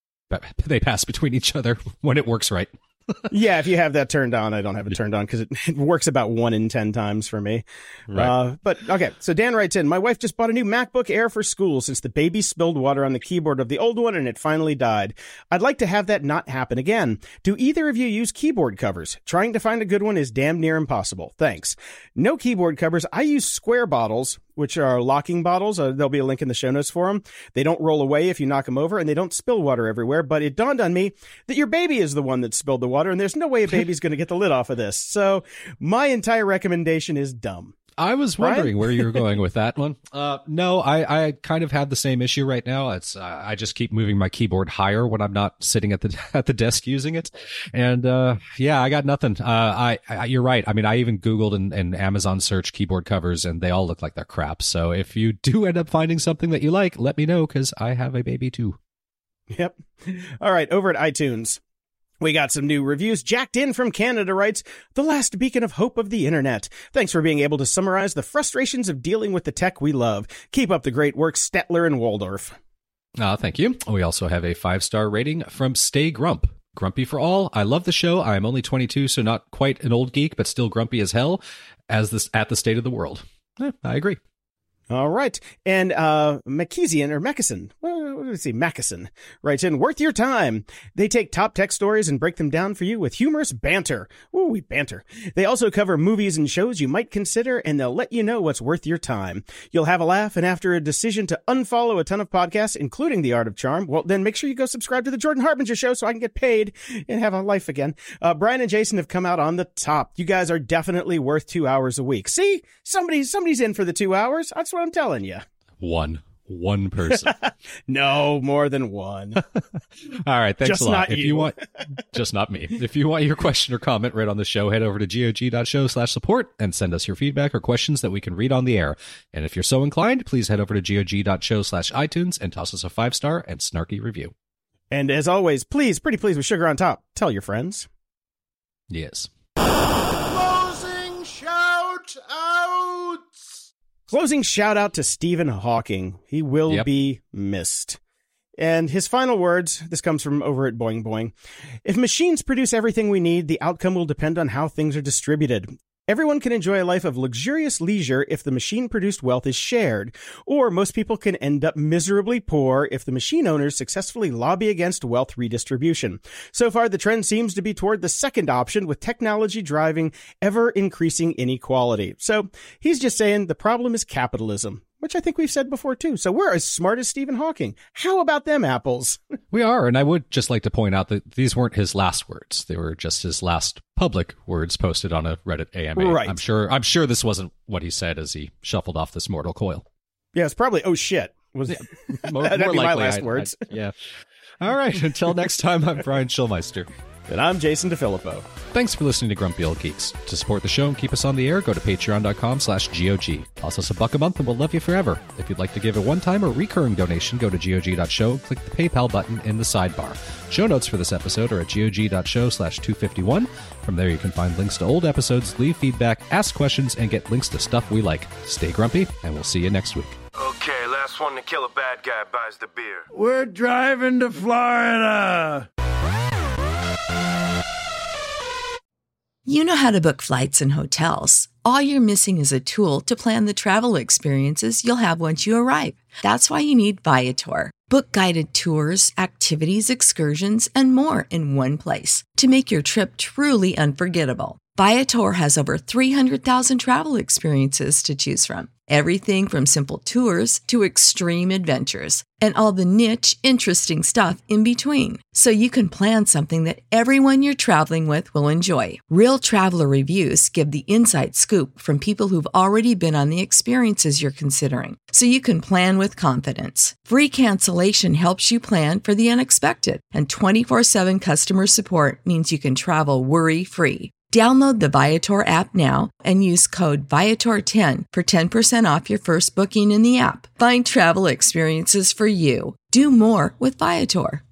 they pass between each other when it works right. Yeah, if you have that turned on, I don't have it turned on because it, it works about one in ten times for me. Right. Uh, but okay, so Dan writes in, my wife just bought a new MacBook Air for school since the baby spilled water on the keyboard of the old one and it finally died. I'd like to have that not happen again. Do either of you use keyboard covers? Trying to find a good one is damn near impossible. Thanks. No keyboard covers. I use square bottles, which are locking bottles. Uh, there'll be a link in the show notes for them. They don't roll away if you knock them over, and they don't spill water everywhere. But it dawned on me that your baby is the one that spilled the water, and there's no way a baby's going to get the lid off of this. So my entire recommendation is dumb. I was wondering Brian? where you were going with that one. Uh, no, I, I kind of have the same issue right now. It's uh, I just keep moving my keyboard higher when I'm not sitting at the at the desk using it, and uh, yeah, I got nothing. Uh, I, I you're right. I mean, I even Googled and, and Amazon search keyboard covers, and they all look like they're crap. So if you do end up finding something that you like, let me know because I have a baby too. Yep. All right, over at iTunes. We got some new reviews. Jacked in from Canada writes, the last beacon of hope of the internet. Thanks for being able to summarize the frustrations of dealing with the tech we love. Keep up the great work, Stetler and Waldorf. Uh, thank you. We also have a five-star rating from Stay Grump. Grumpy for all. I love the show. I'm only twenty-two, so not quite an old geek, but still grumpy as hell as this at the state of the world. Eh, I agree. All right. And uh Mackezian or Mackison, well, let's see, Mackison writes in, worth your time. They take top tech stories and break them down for you with humorous banter. Ooh, we banter. They also cover movies and shows you might consider, and they'll let you know what's worth your time. You'll have a laugh, and after a decision to unfollow a ton of podcasts, including The Art of Charm, well, then make sure you go subscribe to the Jordan Harbinger Show so I can get paid and have a life again. Uh, Brian and Jason have come out on the top. You guys are definitely worth two hours a week. See? Somebody's, somebody's in for the two hours. That's what I'm telling you. One. One person. No, more than one. All right. Thanks Just a lot. not If you. you want, just not me. If you want your question or comment read on the show, head over to gog.show slash support and send us your feedback or questions that we can read on the air. And if you're so inclined, please head over to gog.show slash iTunes and toss us a five star and snarky review. And as always, please, pretty please with sugar on top, tell your friends. Yes. Closing shout outs. Closing shout out to Stephen Hawking. He will Yep. be missed. And his final words, this comes from over at Boing Boing. If machines produce everything we need, the outcome will depend on how things are distributed. Everyone can enjoy a life of luxurious leisure if the machine-produced wealth is shared, or most people can end up miserably poor if the machine owners successfully lobby against wealth redistribution. So far, the trend seems to be toward the second option, with technology driving ever-increasing inequality. So he's just saying the problem is capitalism, which I think we've said before, too. So we're as smart as Stephen Hawking. How about them apples? We are, and I would just like to point out that these weren't his last words. They were just his last public words posted on a Reddit A M A. Right. I'm sure I'm sure this wasn't what he said as he shuffled off this mortal coil. Yeah, it's probably, oh, shit. Was More, That'd more be my likely, last I'd- words. I'd- yeah. All right. Until next time, I'm Brian Schulmeister. And I'm Jason DeFilippo. Thanks for listening to Grumpy Old Geeks. To support the show and keep us on the air, go to patreon.com slash GOG. Toss us a buck a month and we'll love you forever. If you'd like to give a one-time or recurring donation, go to gog.show and click the PayPal button in the sidebar. Show notes for this episode are at gog.show slash 251. From there, you can find links to old episodes, leave feedback, ask questions, and get links to stuff we like. Stay grumpy, and we'll see you next week. Okay, last one to kill a bad guy buys the beer. We're driving to Florida. You know how to book flights and hotels. All you're missing is a tool to plan the travel experiences you'll have once you arrive. That's why you need Viator. Book guided tours, activities, excursions, and more in one place to make your trip truly unforgettable. Viator has over three hundred thousand travel experiences to choose from. Everything from simple tours to extreme adventures and all the niche, interesting stuff in between. So you can plan something that everyone you're traveling with will enjoy. Real traveler reviews give the inside scoop from people who've already been on the experiences you're considering. So you can plan with confidence. Free cancellation helps you plan for the unexpected. And twenty-four seven customer support means you can travel worry-free. Download the Viator app now and use code Viator ten for ten percent off your first booking in the app. Find travel experiences for you. Do more with Viator.